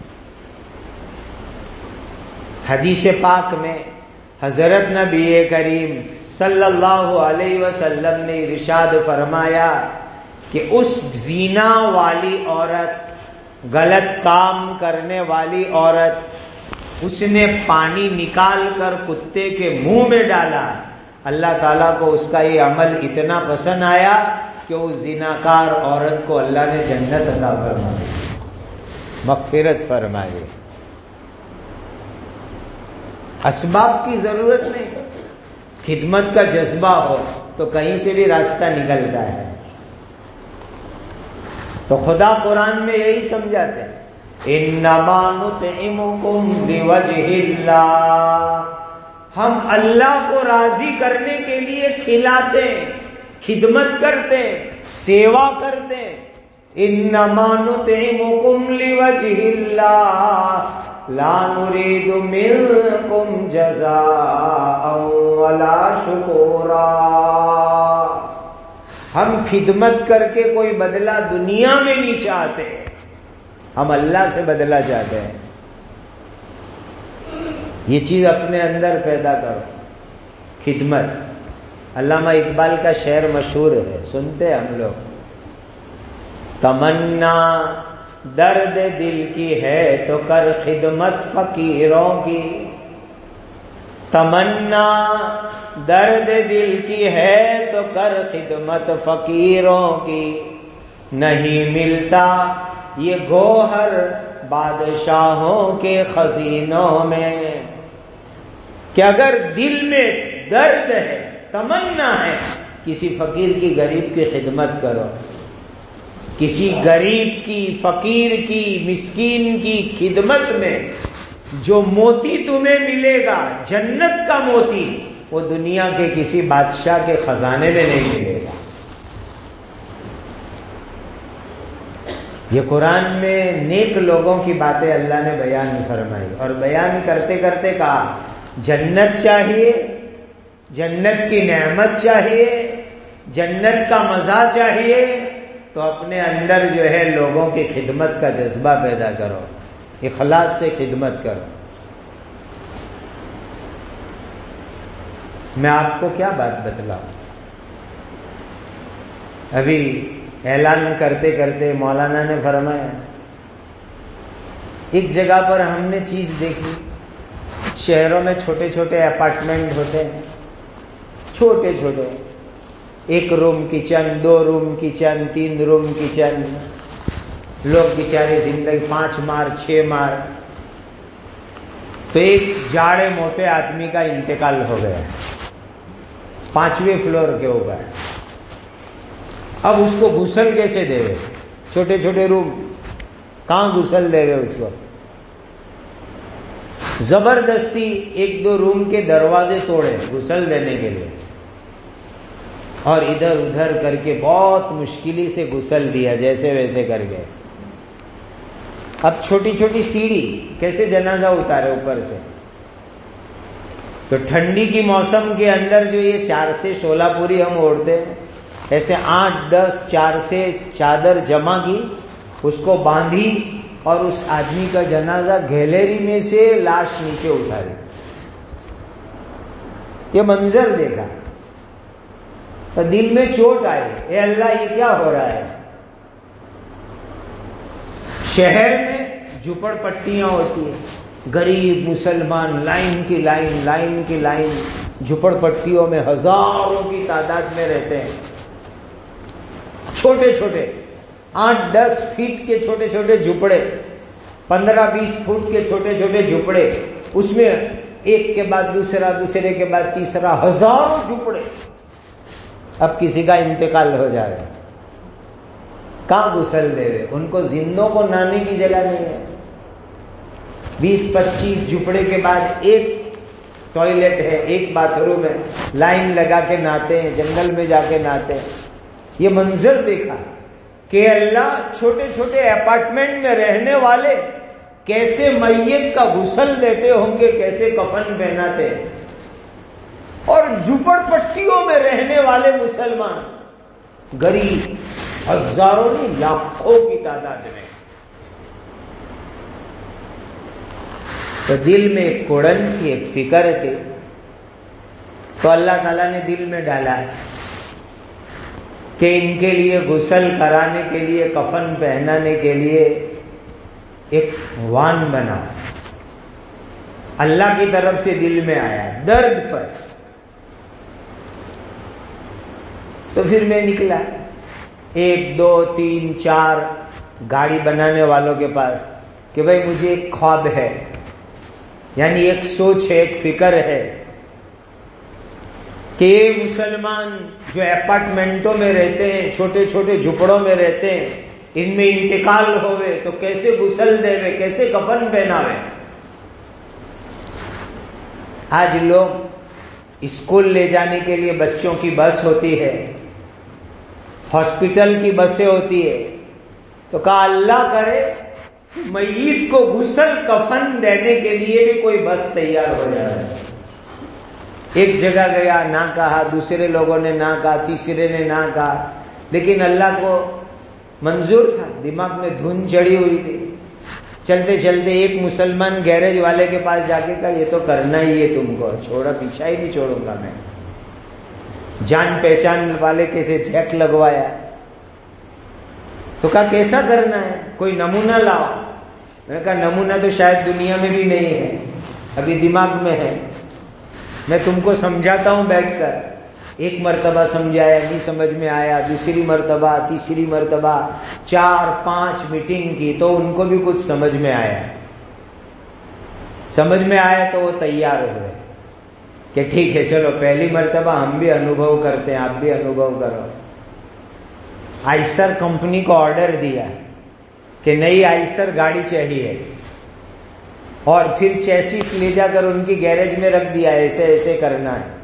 S1: حدیث پاک میں حضرت نبی کریم صلی اللہ علیہ وسلم نے ارشاد فرمایا کہ اس زنا والی عورت، غلط کام کرنے والی عورت، اس نے پانی نکال کر کتے کے منہ میں ڈالا، اللہ تعالیٰ کو اس کا یہ عمل اتنا پسند آیا کہ اس زناکار عورت کو اللہ نے جنت عطا فرما دی، مغفرت فرما دی۔ اسباب کی ضرورت نہیں، خدمت کا جذبہ ہو تو کہیں سے بھی راستہ نکلتا ہے۔ تو خدا قرآن میں یہی سمجھاتے ہیں، انما نطعمکم لوجہ اللہ، ہم اللہ کو راضی کرنے کے لیے کھلاتے ہیں، خدمت کرتے ہیں، سیوا کرتے ہیں۔ انما نطعمکم لوجہ اللہ لا نريد منكم جزاء ولا شکورا، ہم خدمت کر کے کوئی بدلہ دنیا میں نہیں چاہتے، ہم اللہ سے بدلہ چاہتے ہیں۔ یہ چیز اپنے اندر پیدا کرو، خدمت۔ علامہ اقبال کا شعر مشہور ہے، سنتے ہیں ہم لوگ، تمنا درد دل کی ہے تو کر خدمت فقیروں کی، تمنا درد دل کی ہے تو کر خدمت فقیروں کی، نہیں ملتا یہ گوہر بادشاہوں کے خزینوں میں، کہ اگر دل میں درد ہے، تمنا ہے، کسی فقیر کی، غریب کی خدمت کرو، کسی غریب کی، فقیر کی، مسکین کی خدمت میں جو موتی تمہیں ملے گا، جنت کا موتی، وہ دنیا کے کسی بادشاہ کے خزانے میں نہیں ملے گا۔ یہ قرآن میں نیک لوگوں کی باتیں اللہ نے بیان فرمائی، اور بیان کرتے کرتے کہا جنت چاہیے، جنت کی نعمت چاہیے، جنت کا مزہ چاہیے، تو اپنے اندر جو ہے لوگوں کی خدمت کا جذبہ پیدا کرو، اخلاص سے خدمت کرو۔ میں آپ کو کیا بات بتلاؤں، ابھی اعلان کرتے کرتے مولانا نے فرمایا، ایک جگہ پر ہم نے چیز دیکھی، شہروں میں چھوٹے چھوٹے اپارٹمنٹ ہوتے ہیں، چھوٹے چھوٹے، ایک روم کچن، دو روم کچن، تین روم کچن، لوگ بیچارے زندگی پانچ مار چھ مار۔ تو ایک جاڑے موٹے آدمی کا انتقال ہو گیا پانچویں فلور کے اوپر، اب اس کو غسل کیسے دے رہے؟ چھوٹے چھوٹے روم، کہاں غسل دے رہے اس کو؟ زبردستی ایک دو روم کے دروازے توڑے غسل دینے کے لیے، اور ادھر ادھر کر کے بہت مشکلی سے غسل دیا، جیسے ویسے کر گئے۔ اب چھوٹی چھوٹی سیڑھی، کیسے جنازہ اتارے اوپر سے؟ تو ٹھنڈی کی موسم کے اندر جو یہ چار سے شولہ پوری ہم اوڑھتے ہیں، ایسے آٹھ دس چار سے چادر جمع کی، اس کو باندھی اور اس آدمی کا جنازہ گیلری میں سے لاش نیچے اٹھا دی. یہ منظر دیکھا تو دل میں چوٹ آئی، اے اللہ یہ کیا ہو رہا ہے. شہر میں جھپڑ پٹیاں ہوتی ہیں، غریب مسلمان لائن کی لائن لائن کی لائن جھپڑ پٹیوں میں ہزاروں کی تعداد میں رہتے ہیں. چھوٹے چھوٹے آٹھ دس فٹ کے چھوٹے چھوٹے جھپڑے، پندرہ بیس فٹ کے چھوٹے چھوٹے جھپڑے، اس میں ایک کے بعد دوسرا دوسرے کے بعد تیسرا ہزاروں جھپڑے. اب کسی کا انتقال ہو جائے کہاں غسل دے رہے؟ ان کو زندوں کو نہانے کی جگہ نہیں ہے. بیس پچیس جھپڑے کے بعد ایک ٹوائلٹ ہے، ایک باتھ روم ہے، لائن لگا کے نہاتے ہیں، جنگل میں جا کے نہاتے ہیں. یہ منظر دیکھا کہ اللہ چھوٹے چھوٹے اپارٹمنٹ میں رہنے والے کیسے میت کا غسل دیتے ہوں گے، کیسے کفن پہناتے، اور جھپڑ پٹیوں میں رہنے والے مسلمان غریب ہزاروں نہیں لاکھوں کی تعداد میں. تو دل میں ایک کوڑن تھی، ایک فکر تھی، تو اللہ تعالیٰ نے دل میں ڈالا کہ ان کے لیے غسل کرانے کے لیے، کفن پہنانے کے لیے ایک وان بنا. اللہ کی طرف سے دل میں آیا درد پر. تو پھر میں نکلا ایک دو تین چار گاڑی بنانے والوں کے پاس کہ بھائی مجھے ایک خواب ہے، یعنی ایک سوچ ہے، ایک فکر ہے کہ یہ مسلمان جو اپارٹمنٹوں میں رہتے ہیں، چھوٹے چھوٹے جھپڑوں میں رہتے ہیں، ان میں انتقال ہوئے تو کیسے غسل دے وے، کیسے کفن پہناوے. آج لوگ اسکول لے جانے کے لیے بچوں کی بس ہوتی ہے، ہاسپٹل کی بسیں ہوتی ہے، تو کہا اللہ کرے میت کو غسل کفن دینے کے لیے بھی کوئی بس تیار ہو جائے. ایک جگہ گیا، نہ کہا، دوسرے لوگوں نے نہ کہا، تیسرے نے نہ کہا، لیکن اللہ کو منظور تھا، دماغ میں دھن چڑھی ہوئی تھی. چلتے چلتے ایک مسلمان گیرج والے کے پاس جا کے کہا یہ تو کرنا ہی ہے تم کو، چھوڑا پیچھا ہی نہیں چھوڑوں گا میں. جان پہچان والے کیسے جیک لگوایا. تو کہا کیسا کرنا ہے، کوئی نمونہ لاؤ. میں نے کہا نمونہ تو شاید دنیا میں بھی نہیں ہے، ابھی دماغ میں ہے، میں تم کو سمجھاتا ہوں بیٹھ کر. ایک مرتبہ سمجھایا، نہیں سمجھ میں آیا، دوسری مرتبہ، تیسری مرتبہ، چار پانچ میٹنگ کی تو ان کو بھی کچھ سمجھ میں آیا. سمجھ میں آیا تو وہ تیار ہوئے کہ ٹھیک ہے چلو پہلی مرتبہ ہم بھی انوبھو کرتے ہیں، آپ بھی انوبھو کرو. آئسر کمپنی کو آرڈر دیا کہ نئی آئسر گاڑی چاہیے، اور پھر چیسس لے جا کر ان کی گیرج میں رکھ دیا، ایسے ایسے کرنا ہے.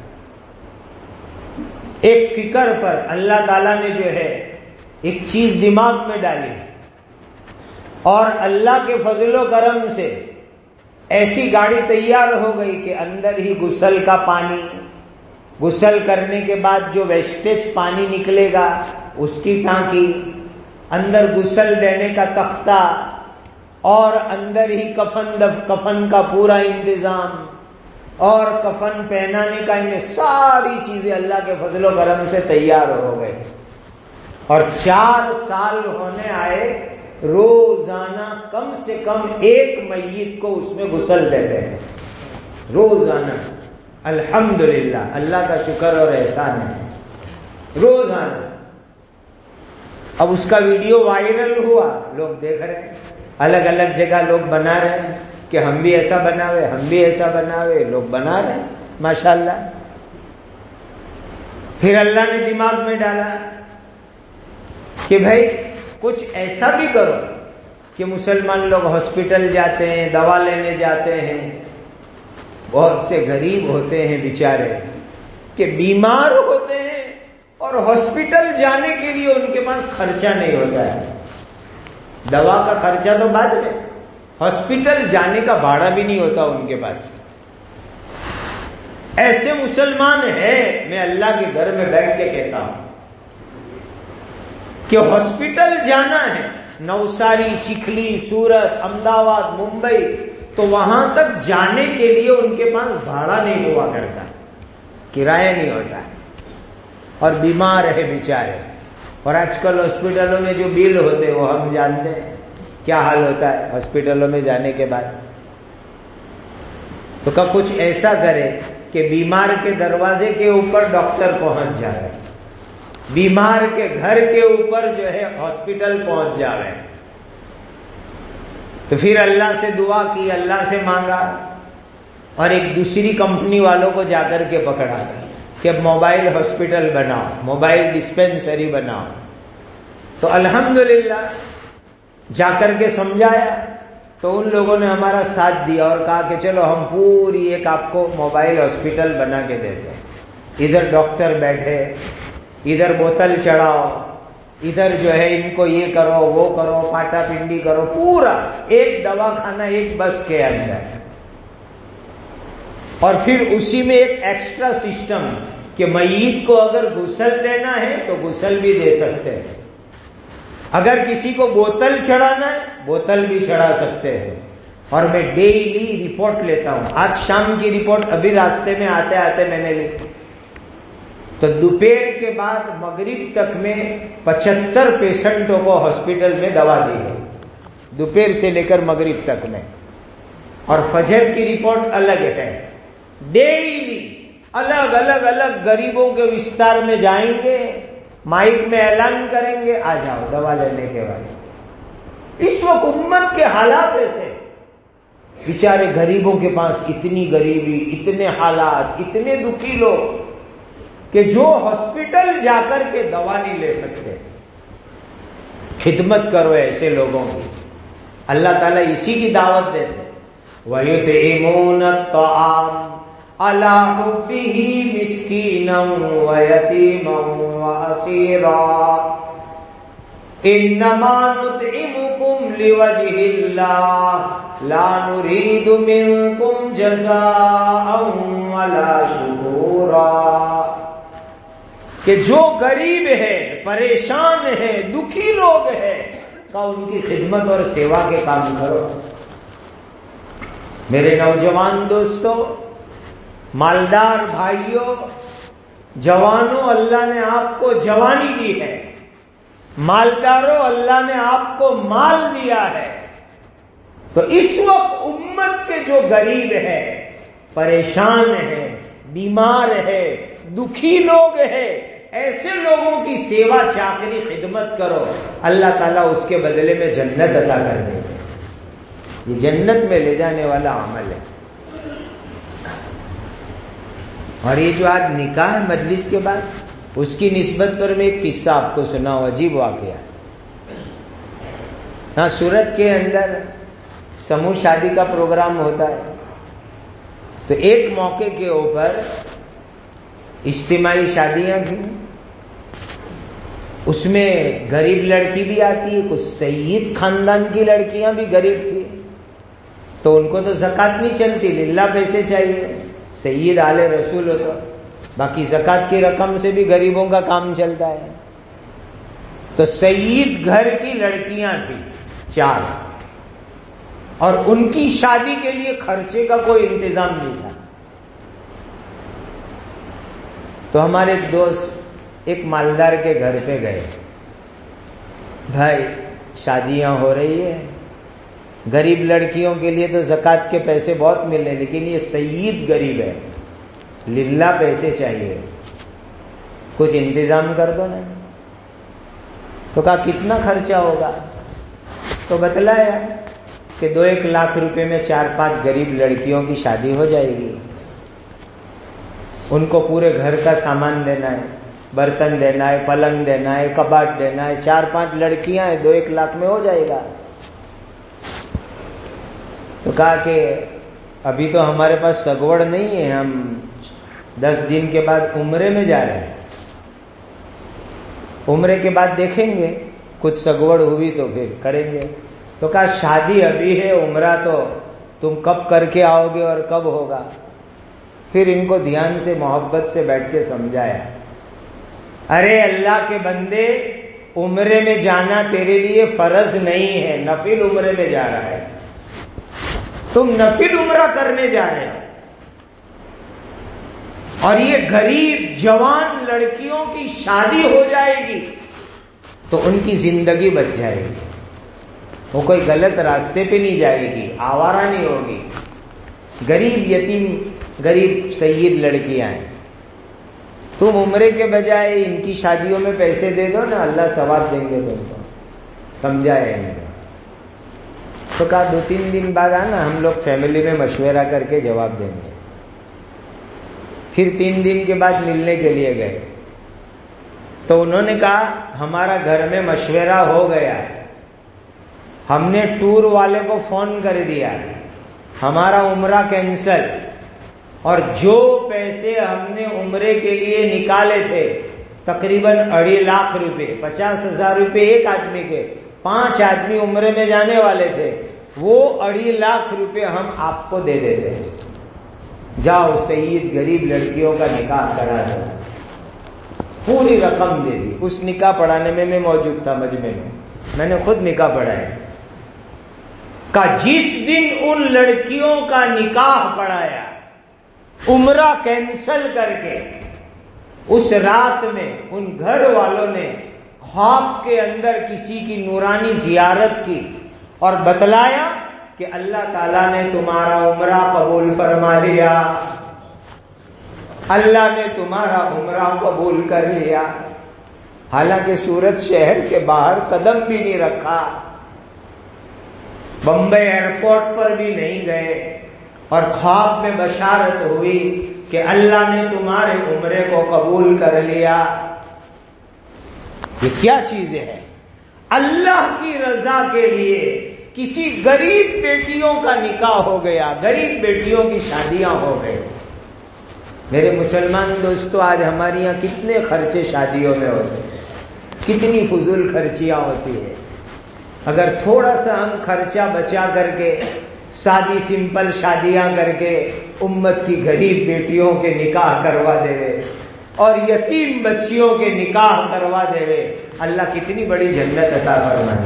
S1: ایک فکر پر اللہ تعالیٰ نے جو ہے ایک چیز دماغ میں ڈالی، اور اللہ کے فضل و کرم سے ایسی گاڑی تیار ہو گئی کہ اندر ہی غسل کا پانی، غسل کرنے کے بعد جو ویسٹیج پانی نکلے گا اس کی ٹانکی، اندر غسل دینے کا تختہ، اور اندر ہی کفن دف کفن کا پورا انتظام، اور کفن پہنانے کا، انہیں ساری چیزیں اللہ کے فضل و کرم سے تیار ہو گئے. اور چار سال ہونے آئے، روزانہ کم سے کم ایک میت کو اس میں غسل دیتے ہیں روزانہ. الحمدللہ، اللہ کا شکر اور احسان ہے، روزانہ. اب اس کا ویڈیو وائرل ہوا، لوگ دیکھ رہے ہیں، الگ الگ جگہ لوگ بنا رہے ہیں کہ ہم بھی ایسا بناوے، ہم بھی ایسا بناوے، لوگ بنا رہے ہیں ماشاءاللہ. پھر اللہ نے دماغ میں ڈالا کہ بھائی کچھ ایسا بھی کرو کہ مسلمان لوگ ہاسپٹل جاتے ہیں، دوا لینے جاتے ہیں، بہت سے غریب ہوتے ہیں بیچارے کہ بیمار ہوتے ہیں اور ہاسپٹل جانے کے لیے ان کے پاس خرچہ نہیں ہوتا ہے. دوا کا خرچہ تو بعد میں، ہاسپٹل جانے کا بھاڑا بھی نہیں ہوتا ان کے پاس. ایسے مسلمان ہیں، میں اللہ کے گھر میں بیٹھ کے کہتا ہوں کہ ہاسپٹل جانا ہے، نوساری، چکھلی، سورت، احمدآباد، ممبئی، تو وہاں تک جانے کے لیے ان کے پاس بھاڑا نہیں ہوا کرتا، کرایہ نہیں ہوتا ہے، اور بیمار ہے بیچارے. اور آج کل ہاسپٹلوں میں جو بل ہوتے وہ ہم جانتے ہیں کیا حال ہوتا ہے ہاسپٹلوں میں جانے کے بعد. تو کہ کچھ ایسا کرے کہ بیمار کے دروازے کے اوپر ڈاکٹر پہنچ جائے، بیمار کے گھر کے اوپر جو ہے ہاسپٹل پہنچ جائے. تو پھر اللہ سے دعا کی، اللہ سے مانگا، اور ایک دوسری کمپنی والوں کو جا کر کے پکڑا کہ موبائل ہاسپٹل بناؤ، موبائل ڈسپینسری بناؤ. تو الحمدللہ جا کر کے سمجھایا تو ان لوگوں نے ہمارا ساتھ دیا اور کہا کہ چلو ہم پوری ایک آپ کو موبائل ہاسپٹل بنا کے دیتے ہیں. ادھر ڈاکٹر بیٹھے، ادھر بوتل چڑھاؤ، ادھر جو ہے ان کو یہ کرو وہ کرو، پاٹا پنڈی کرو، پورا ایک دوا خانہ ایک بس کے اندر. اور پھر اسی میں ایک ایکسٹرا سسٹم کہ میت کو اگر غسل دینا ہے تو غسل بھی دے سکتے ہیں، اگر کسی کو بوتل چڑھانا ہے بوتل بھی چڑھا سکتے ہیں. اور میں ڈیلی رپورٹ لیتا ہوں. آج شام کی رپورٹ ابھی راستے میں آتے آتے میں نے لکھی. تو دوپہر کے بعد مغرب تک میں پچہتر پیشنٹوں کو ہاسپٹل میں دوا دی ہے، دوپہر سے لے کر مغرب تک میں. اور فجر کی رپورٹ الگ ہے. ڈیلی الگ الگ الگ غریبوں کے وستار میں جائیں گے، مائک میں اعلان کریں گے آ جاؤ دوا لینے کے واسطے. اس وقت امت کے حالات ایسے، بیچارے غریبوں کے پاس اتنی غریبی، اتنے حالات، اتنے دکھی لوگ کہ جو ہاسپٹل جا کر کے دوا نہیں لے سکتے. خدمت کرو ایسے لوگوں کی. اللہ تعالیٰ اسی کی دعوت دیتے. وَيُطْعِمُونَ الطَّعَامَ عَلَى حُبِّهِ مِسْكِينًا وَيَتِيمًا وَأَسِيرًا إِنَّمَا نُطْعِمُكُمْ لِوَجْهِ اللَّهِ لَا نُرِيدُ مِنكُمْ جَزَاءً وَلَا شُكُورًا. کہ جو غریب ہے، پریشان ہے، دکھی لوگ ہیں، کہ ان کی خدمت اور سیوا کے کام کرو. میرے نوجوان دوستو، مالدار بھائیوں، جوانوں، اللہ نے آپ کو جوانی دی ہے، مالداروں اللہ نے آپ کو مال دیا ہے. تو اس وقت امت کے جو غریب ہے، پریشان ہے، بیمار ہے، دکھی لوگ ہیں، ایسے لوگوں کی سیوا چاکری خدمت کرو، اللہ تعالیٰ اس کے بدلے میں جنت عطا کر دے گا. یہ جنت میں لے جانے والا عمل ہے. اور یہ جو آج نکاح مجلس کے بعد، اس کی نسبت پر میں ایک قصہ آپ کو سنا ہوں، عجیب واقعہ. ہاں، سورت کے اندر سموہ شادی کا پروگرام ہوتا ہے. تو ایک موقع کے اوپر اجتماعی شادیاں تھیں، اس میں غریب لڑکی بھی آتی ہے، کچھ سید خاندان کی لڑکیاں بھی غریب تھی. تو ان کو تو زکوٰۃ نہیں چلتی، للہ پیسے چاہیے، سید آل رسول ہو تو باقی زکوٰۃ کی رقم سے بھی غریبوں کا کام چلتا ہے. تو سید گھر کی لڑکیاں تھیں چار، اور ان کی شادی کے لیے خرچے کا کوئی انتظام نہیں تھا. تو ہمارے دوست ایک مالدار کے گھر پہ گئے. بھائی شادیاں ہو رہی ہے، غریب لڑکیوں کے لیے تو زکوٰۃ کے پیسے بہت ملے، لیکن یہ سید غریب ہے، للہ پیسے چاہیے، کچھ انتظام کر دو نا. تو کہا کتنا خرچہ ہوگا؟ تو بتلایا کہ دو ایک لاکھ روپے میں چار پانچ غریب لڑکیوں کی شادی ہو جائے گی. ان کو پورے گھر کا سامان دینا ہے، برتن دینا ہے، پلنگ دینا ہے، کباٹ دینا ہے، چار پانچ لڑکیاں ہیں، دو ایک لاکھ میں ہو جائے گا. تو کہا کہ ابھی تو ہمارے پاس سگوڑ نہیں ہے، ہم دس دن کے بعد عمرے میں جا رہے ہیں، عمرے کے بعد دیکھیں گے، کچھ سگوڑ ہوئی تو پھر کریں گے. تو کہا شادی ابھی ہے، عمرہ تو تم کب کر کے آؤ گے اور کب ہوگا؟ پھر ان کو دھیان سے محبت سے بیٹھ کے سمجھایا، ارے اللہ کے بندے، عمرے میں جانا تیرے لیے فرض نہیں ہے، نفل عمرے میں جا رہا ہے، تم نفل عمرہ کرنے جا رہے ہو، اور یہ غریب جوان لڑکیوں کی شادی ہو جائے گی تو ان کی زندگی بچ جائے گی، وہ کوئی غلط راستے پہ نہیں جائے گی، آوارہ نہیں ہوگی، غریب یتیم غریب سید لڑکیاں ہیں، تم عمرے کے بجائے ان کی شادیوں میں پیسے دے دو نا، اللہ ثواب دیں گے تم کو، سمجھائے انہوں نے۔ تو کہا دو تین دن بعد آنا، ہم لوگ فیملی میں مشورہ کر کے جواب دیں گے۔ پھر تین دن کے بعد ملنے کے لیے گئے تو انہوں نے کہا ہمارا گھر میں مشورہ ہو گیا، ہم نے ٹور والے کو فون کر دیا، ہمارا عمرہ کینسل، اور جو پیسے ہم نے عمرے کے لیے نکالے تھے تقریباً اڑھی لاکھ روپے، پچاس ہزار روپے ایک آدمی کے، پانچ آدمی عمرے میں جانے والے تھے، وہ اڑھی لاکھ روپے ہم آپ کو دے دیتے ہیں، جاؤ سید غریب لڑکیوں کا نکاح کرا دو، پوری رقم دے دی۔ اس نکاح پڑھانے میں میں موجود تھا مجمع میں، میں نے خود نکاح پڑھایا کہ جس دن ان لڑکیوں کا نکاح پڑھایا عمرہ کینسل کر کے، اس رات میں ان گھر والوں نے خواب کے اندر کسی کی نورانی زیارت کی اور بتلایا کہ اللہ تعالیٰ نے تمہارا عمرہ قبول فرما لیا، اللہ نے تمہارا عمرہ قبول کر لیا۔ حالانکہ سورت شہر کے باہر قدم بھی نہیں رکھا، بمبئی ایئرپورٹ پر بھی نہیں گئے، اور خواب میں بشارت ہوئی کہ اللہ نے تمہارے عمرے کو قبول کر لیا۔ یہ کیا چیز ہے؟ اللہ کی رضا کے لیے کسی غریب بیٹیوں کا نکاح ہو گیا، غریب بیٹیوں کی شادیاں ہو گئی۔ میرے مسلمان دوستو، آج ہمارے یہاں کتنے خرچے شادیوں میں ہوتے ہیں، کتنی فضول خرچیاں ہوتی ہے۔ اگر تھوڑا سا ہم خرچہ بچا کر کے سادی سمپل شادیاں کر کے امت کی غریب بیٹیوں کے نکاح کروا دے اور یتیم بچیوں کے نکاح کروا دے، اللہ کتنی بڑی جنت عطا فرمائے۔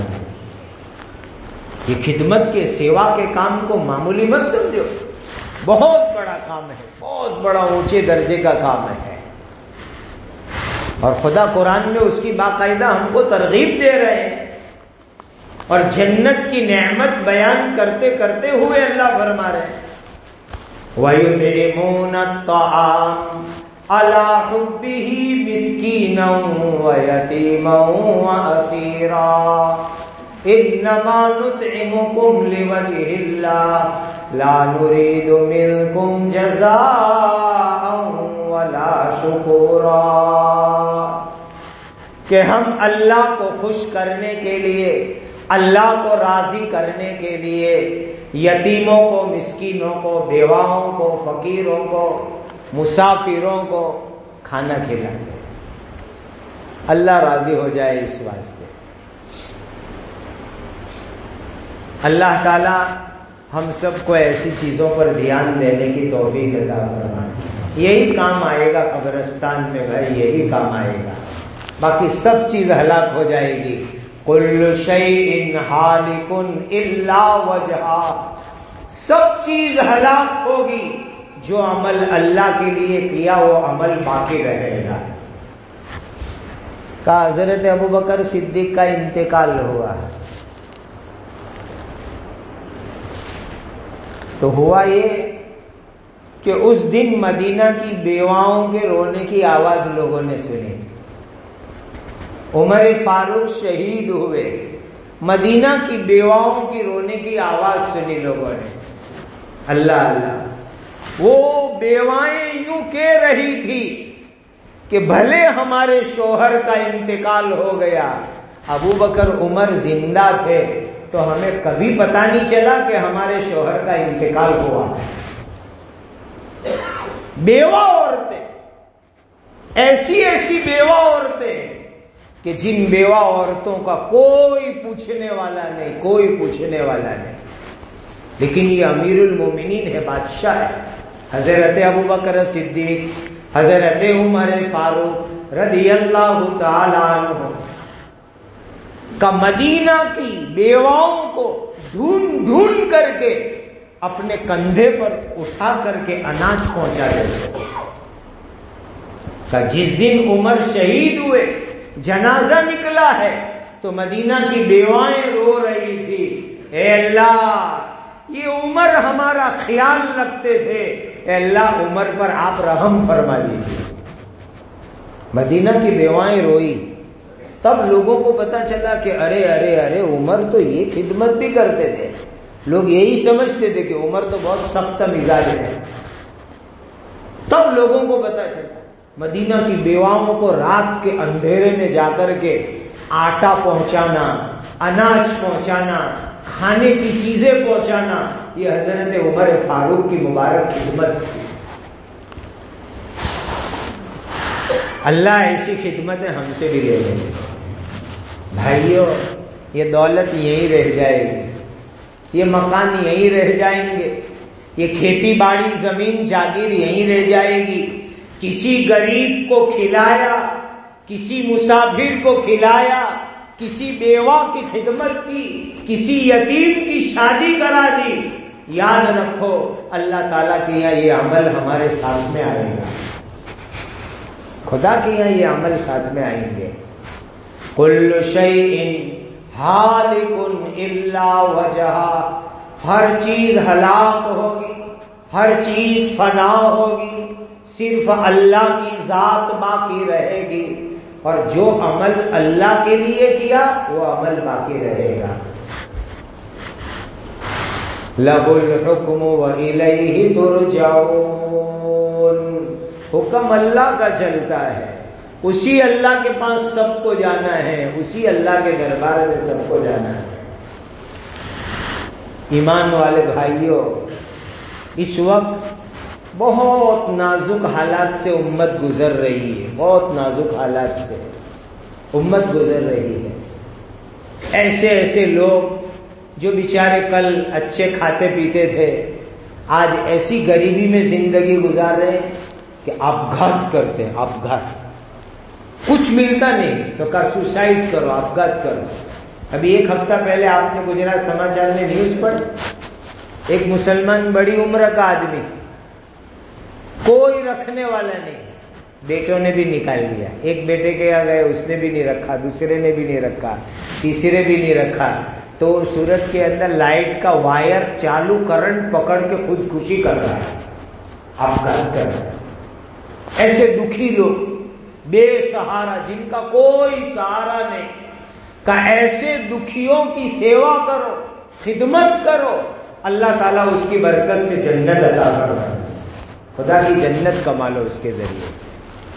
S1: یہ خدمت کے سیوا کے کام کو معمولی مت سمجھو، بہت بڑا کام ہے، بہت بڑا اونچے درجے کا کام ہے، اور خدا قرآن میں اس کی باقاعدہ ہم کو ترغیب دے رہے ہیں، اور جنت کی نعمت بیان کرتے کرتے ہوئے اللہ فرما رہے ہیں وَيُطْعِمُونَ الطَّعَامَ عَلَىٰ حُبِّهِ مِسْكِينًا وَيَتِيمًا وَأَسِيرًا إِنَّمَا نُطْعِمُكُمْ لِوَجْهِ اللَّهِ لَا نُرِيدُ مِنكُمْ جَزَاءً وَلَا شُكُورًا، کہ ہم اللہ کو خوش کرنے کے لیے، اللہ کو راضی کرنے کے لیے یتیموں کو، مسکینوں کو، بیواؤں کو، فقیروں کو، مسافروں کو کھانا کھلاتے ہیں، اللہ راضی ہو جائے اس واسطے۔ اللہ تعالی ہم سب کو ایسی چیزوں پر دھیان دینے کی توفیق عطا فرمائے۔ یہی کام آئے گا قبرستان میں بھائی، یہی کام آئے گا، باقی سب چیز ہلاک ہو جائے گی۔ کل شیء ہالک الا وجہہ، سب چیز ہلاک ہوگی، جو عمل اللہ کے لیے کیا وہ عمل باقی رہے گا۔ کہا حضرت ابو بکر صدیق کا انتقال ہوا تو ہوا یہ کہ اس دن مدینہ کی بیواؤں کے رونے کی آواز لوگوں نے سنی، عمر فاروق شہید ہوئے، مدینہ کی بیواؤں کی رونے کی آواز سنی لوگوں نے، اللہ اللہ، وہ بیوائیں یوں کہہ رہی تھی کہ بھلے ہمارے شوہر کا انتقال ہو گیا، ابو بکر عمر زندہ تھے تو ہمیں کبھی پتہ نہیں چلا کہ ہمارے شوہر کا انتقال ہوا۔ بیوہ عورتیں، ایسی ایسی بیوہ عورتیں کہ جن بیوہ عورتوں کا کوئی پوچھنے والا نہیں، کوئی پوچھنے والا نہیں، لیکن یہ امیر المومنین ہے، بادشاہ ہے، حضرت ابوبکر صدیق، حضرت عمر فاروق رضی اللہ تعالی عنہ کا مدینہ کی بیواؤں کو ڈھونڈ ڈھونڈ کر کے اپنے کندھے پر اٹھا کر کے اناج پہنچا دیتے کہ جس دن عمر شہید ہوئے، جنازہ نکلا ہے تو مدینہ کی بیوائیں رو رہی تھی، اے اللہ یہ عمر ہمارا خیال رکھتے تھے، اے اللہ عمر پر آپ رحم فرما دیجیے۔ مدینہ کی بیوائیں روئی، تب لوگوں کو پتا چلا کہ ارے ارے ارے عمر تو یہ خدمت بھی کرتے تھے۔ لوگ یہی سمجھتے تھے کہ عمر تو بہت سخت مزاج ہے، تب لوگوں کو پتا چلا۔ مدینہ کی بیواؤں کو رات کے اندھیرے میں جا کر کے آٹا پہنچانا، اناج پہنچانا، کھانے کی چیزیں پہنچانا، یہ حضرت عمر فاروق کی مبارک خدمت تھی۔ اللہ ایسی خدمتیں ہم سے بھی لے لیں۔ بھائیو، یہ دولت یہیں رہ جائے گی، یہ مکان یہیں رہ جائیں گے، یہ کھیتی باڑی زمین جاگیر یہیں رہ جائے گی۔ کسی غریب کو کھلایا، کسی مسافر کو کھلایا، کسی بیوہ کی خدمت کی، کسی یتیم کی شادی کرا دی، یاد رکھو اللہ تعالیٰ کے یہاں یہ عمل ہمارے ساتھ میں آئے گا، خدا کے یہاں یہ عمل ساتھ میں آئیں گے۔ کل شیء ہالک الا وجہہ، ہر چیز ہلاک ہوگی، ہر چیز فنا ہوگی، صرف اللہ کی ذات باقی رہے گی، اور جو عمل اللہ کے لیے کیا وہ عمل باقی رہے گا۔ لہ الحکم وإلیہ ترجعون، حکم اللہ کا چلتا ہے، اسی اللہ کے پاس سب کو جانا ہے، اسی اللہ کے دربار میں سب کو جانا ہے۔ ایمان والے بھائیوں، اس وقت بہت نازک حالات سے امت گزر رہی ہے، بہت نازک حالات سے امت گزر رہی ہے۔ ایسے ایسے لوگ جو بیچارے کل اچھے کھاتے پیتے تھے، آج ایسی غریبی میں زندگی گزار رہے ہیں کہ اپگھات کرتے ہیں، اپگھات، کچھ ملتا نہیں تو کر سوسائڈ کرو، اپگھات کرو۔ ابھی ایک ہفتہ پہلے آپ نے گجرات سماچار میں نیوز پڑھی، ایک مسلمان بڑی عمر کا آدمی، کوئی رکھنے والا نہیں، بیٹوں نے بھی نکال دیا، ایک بیٹے کے یہاں گئے اس نے بھی نہیں رکھا، دوسرے نے بھی نہیں رکھا، تیسرے بھی نہیں رکھا، تو سورت کے اندر لائٹ کا وائر چالو کرنٹ پکڑ کے خودکشی کر رہا ہے، اپگھات کر رہا ہے۔ ایسے دکھی لوگ، بے سہارا، جن کا کوئی سہارا نہیں، کہ ایسے دکھیوں کی سیوا کرو، خدمت کرو، اللہ تعالیٰ اس کی برکت سے جنت عطا فرمائے، خدا کی جنت کما لو اس کے ذریعے سے۔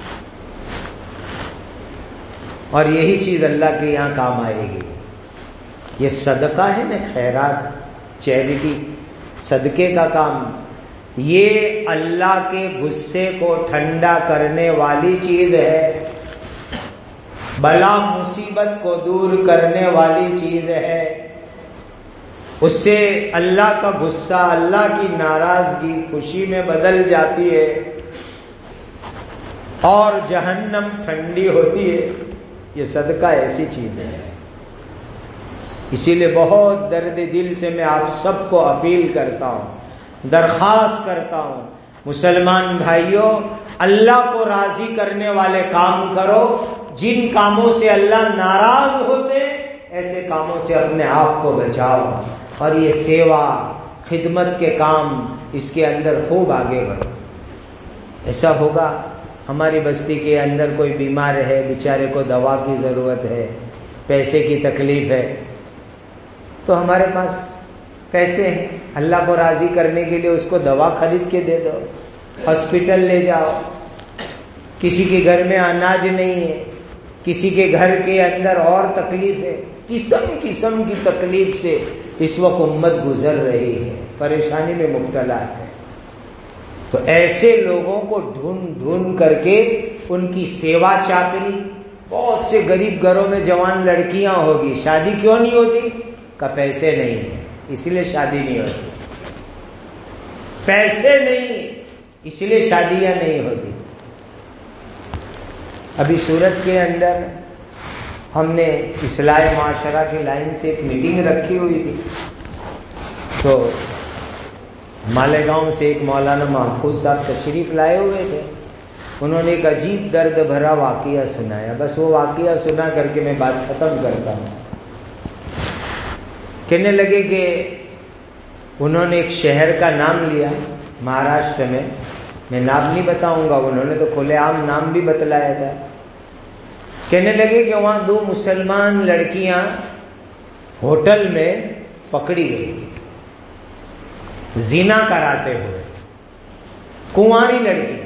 S1: اور یہی چیز اللہ کے یہاں کام آئے گی۔ یہ صدقہ ہے نا، خیرات، چیریٹی، صدقے کا کام، یہ اللہ کے غصے کو ٹھنڈا کرنے والی چیز ہے، بلا مصیبت کو دور کرنے والی چیز ہے، اس سے اللہ کا غصہ، اللہ کی ناراضگی خوشی میں بدل جاتی ہے اور جہنم ٹھنڈی ہوتی ہے۔ یہ صدقہ ایسی چیز ہے۔ اسی لیے بہت درد دل سے میں آپ سب کو اپیل کرتا ہوں، درخواست کرتا ہوں، مسلمان بھائیوں، اللہ کو راضی کرنے والے کام کرو، جن کاموں سے اللہ ناراض ہوتے ایسے کاموں سے اپنے آپ کو بچاؤ، اور یہ سیوا، خدمت کے کام، اس کے اندر خوب آگے بڑھو۔ ایسا ہوگا ہماری بستی کے اندر کوئی بیمار ہے، بیچارے کو دوا کی ضرورت ہے، پیسے کی تکلیف ہے، تو ہمارے پاس پیسے ہیں، اللہ کو راضی کرنے کے لیے اس کو دوا خرید کے دے دو، ہاسپٹل لے جاؤ۔ کسی کے گھر میں اناج نہیں ہے، کسی کے گھر کے اندر اور تکلیف ہے، قسم قسم کی تکلیف سے اس وقت امت گزر رہی ہے، پریشانی میں مبتلا ہے۔ تو ایسے لوگوں کو ڈھونڈ ڈھونڈ کر کے ان کی سیوا چاکری، بہت سے غریب گھروں میں جوان لڑکیاں ہوگی، شادی کیوں نہیں ہوتی؟ کہ پیسے نہیں ہیں، اسی لیے شادی نہیں ہوتی، پیسے نہیں، اس لیے شادیاں نہیں ہوتی. ابھی سورت کے اندر ہم نے اصلاح معاشرہ کی لائن سے ایک میٹنگ رکھی ہوئی تھی، تو مالیگاؤں سے ایک مولانا محفوظ صاحب تشریف لائے ہوئے تھے. انہوں نے ایک عجیب درد بھرا واقعہ سنایا. بس وہ واقعہ سنا کر کے میں بات ختم کرتا ہوں. کہنے لگے کہ انہوں نے ایک شہر کا نام لیا مہاراشٹر میں، میں نام نہیں بتاؤں گا، انہوں نے تو کھلے عام نام بھی بتلایا تھا. کہنے لگے کہ وہاں دو مسلمان لڑکیاں ہوٹل میں پکڑی گئی زنا کراتے ہوئے، کنواری لڑکی.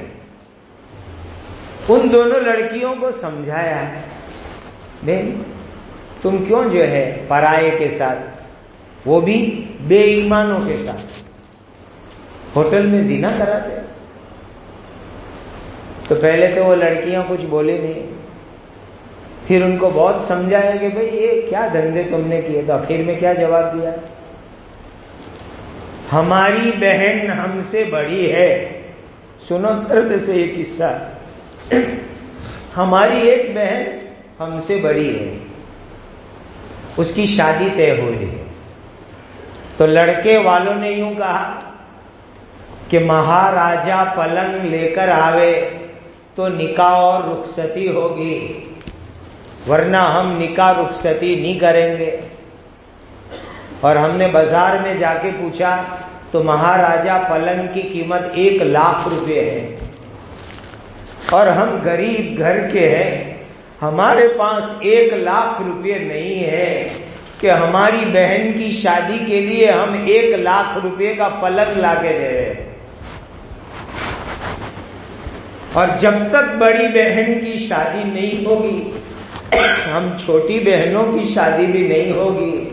S1: ان دونوں لڑکیوں کو سمجھایا، نہیں تم کیوں جو ہے پرائے کے ساتھ، وہ بھی بے ایمانوں کے ساتھ ہوٹل میں زنا کراتے. تو پہلے تو وہ لڑکیاں کچھ بولے نہیں، پھر ان کو بہت سمجھایا کہ بھئی یہ کیا دھندے تم نے کیے. تو آخر میں کیا جواب دیا؟ ہماری بہن ہم سے بڑی ہے. سنو درد سے ایک قصہ. ہماری ایک بہن ہم سے بڑی ہے، اس کی شادی طے ہوئی ہے. تو لڑکے والوں نے یوں کہا کہ مہاراجا پلنگ لے کر آوے تو نکاح اور رخصتی ہوگی، ورنہ ہم نکاح رخصتی نہیں کریں گے. اور ہم نے بازار میں جا کے پوچھا تو مہاراجا پلنگ کی قیمت ایک لاکھ روپے ہے، اور ہم غریب گھر کے ہیں، ہمارے پاس ایک لاکھ روپے نہیں ہے کہ ہماری بہن کی شادی کے لیے ہم ایک لاکھ روپے کا پلنگ لا کے دے رہے ہیں. اور جب تک بڑی بہن کی شادی نہیں ہوگی ہم چھوٹی بہنوں کی شادی بھی نہیں ہوگی.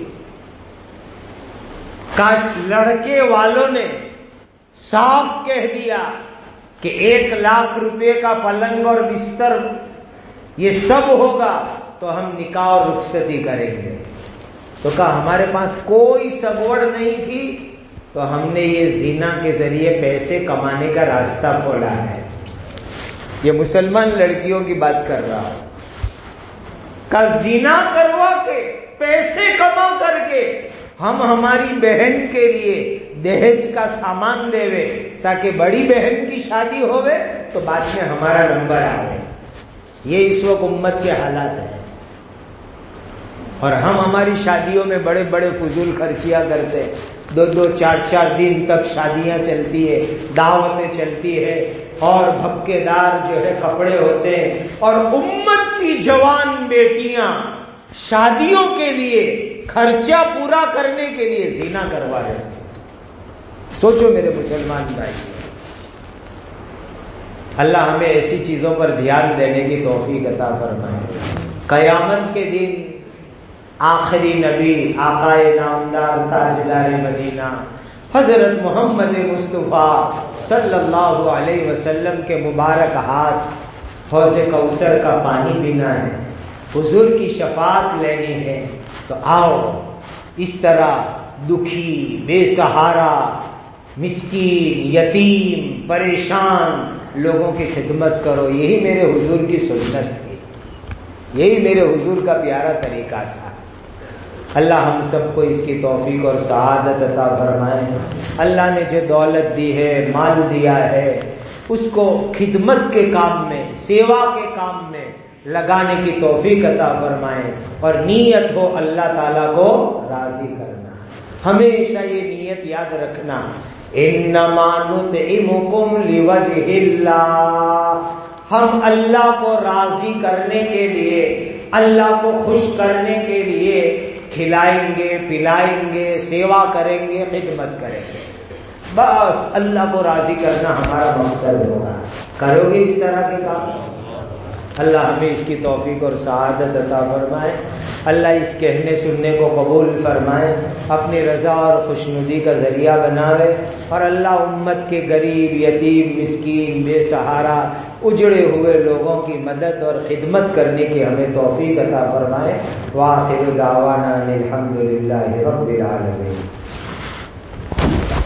S1: کاش لڑکے والوں نے صاف کہہ دیا کہ ایک لاکھ روپے کا پلنگ اور بستر یہ سب ہوگا تو ہم نکاح اور رخصتی کریں گے. تو کہا ہمارے پاس کوئی سگوڑ نہیں تھی، تو ہم نے یہ زنا کے ذریعے پیسے کمانے کا راستہ کھولا ہے. یہ مسلمان لڑکیوں کی بات کر رہا ہوں. کا زنا کروا کے پیسے کما کر کے ہم ہماری بہن کے لیے دہیج کا سامان دے تاکہ بڑی بہن کی شادی ہوئے تو بعد میں ہمارا نمبر آئے. یہ اس وقت امت کے حالات ہیں. اور ہم ہماری شادیوں میں بڑے بڑے فضول خرچیاں کرتے، دو دو چار چار دن تک شادیاں چلتی ہے، دعوتیں چلتی ہے، اور بھپکے دار جو ہے کپڑے ہوتے ہیں، اور امت کی جوان بیٹیاں شادیوں کے لیے خرچہ پورا کرنے کے لیے زنا کروا رہے ہیں. سوچو میرے مسلمان بھائی، اللہ ہمیں ایسی چیزوں پر دھیان دینے کی توفیق عطا فرمائے. قیامت کے دن آخری نبی آقائے نامدار تاجدار مدینہ حضرت محمد مصطفیٰ صلی اللہ علیہ وسلم کے مبارک ہاتھ حوض کوثر کا پانی پینا ہے، حضور کی شفاعت لینی ہے. تو آؤ اس طرح دکھی، بے سہارا، مسکین، یتیم، پریشان لوگوں کی خدمت کرو. یہی میرے حضور کی سنت تھی، یہی میرے حضور کا پیارا طریقہ تھا. اللہ ہم سب کو اس کی توفیق اور سعادت عطا فرمائے. اللہ نے جو دولت دی ہے، مال دیا ہے، اس کو خدمت کے کام میں، سیوا کے کام میں لگانے کی توفیق عطا فرمائے. اور نیت ہو اللہ تعالیٰ کو راضی کرنا. ہمیشہ یہ نیت یاد رکھنا، انما نطعمکم لوجہ اللہ، ہم اللہ کو راضی کرنے کے لیے، اللہ کو خوش کرنے کے لیے کھلائیں گے، پلائیں گے، سیوا کریں گے، خدمت کریں گے. بس اللہ کو راضی کرنا ہمارا مقصد ہوگا. کرو گے اس طرح کے کام؟ اللہ ہمیں اس کی توفیق اور سعادت عطا فرمائے. اللہ اس کہنے سننے کو قبول فرمائے، اپنی رضا اور خوشنودی کا ذریعہ بناوے. اور اللہ امت کے غریب، یتیم، مسکین، بے سہارا، اجڑے ہوئے لوگوں کی مدد اور خدمت کرنے کی ہمیں توفیق عطا فرمائے. وآخر دعوانا الحمد للہ رب العالمین.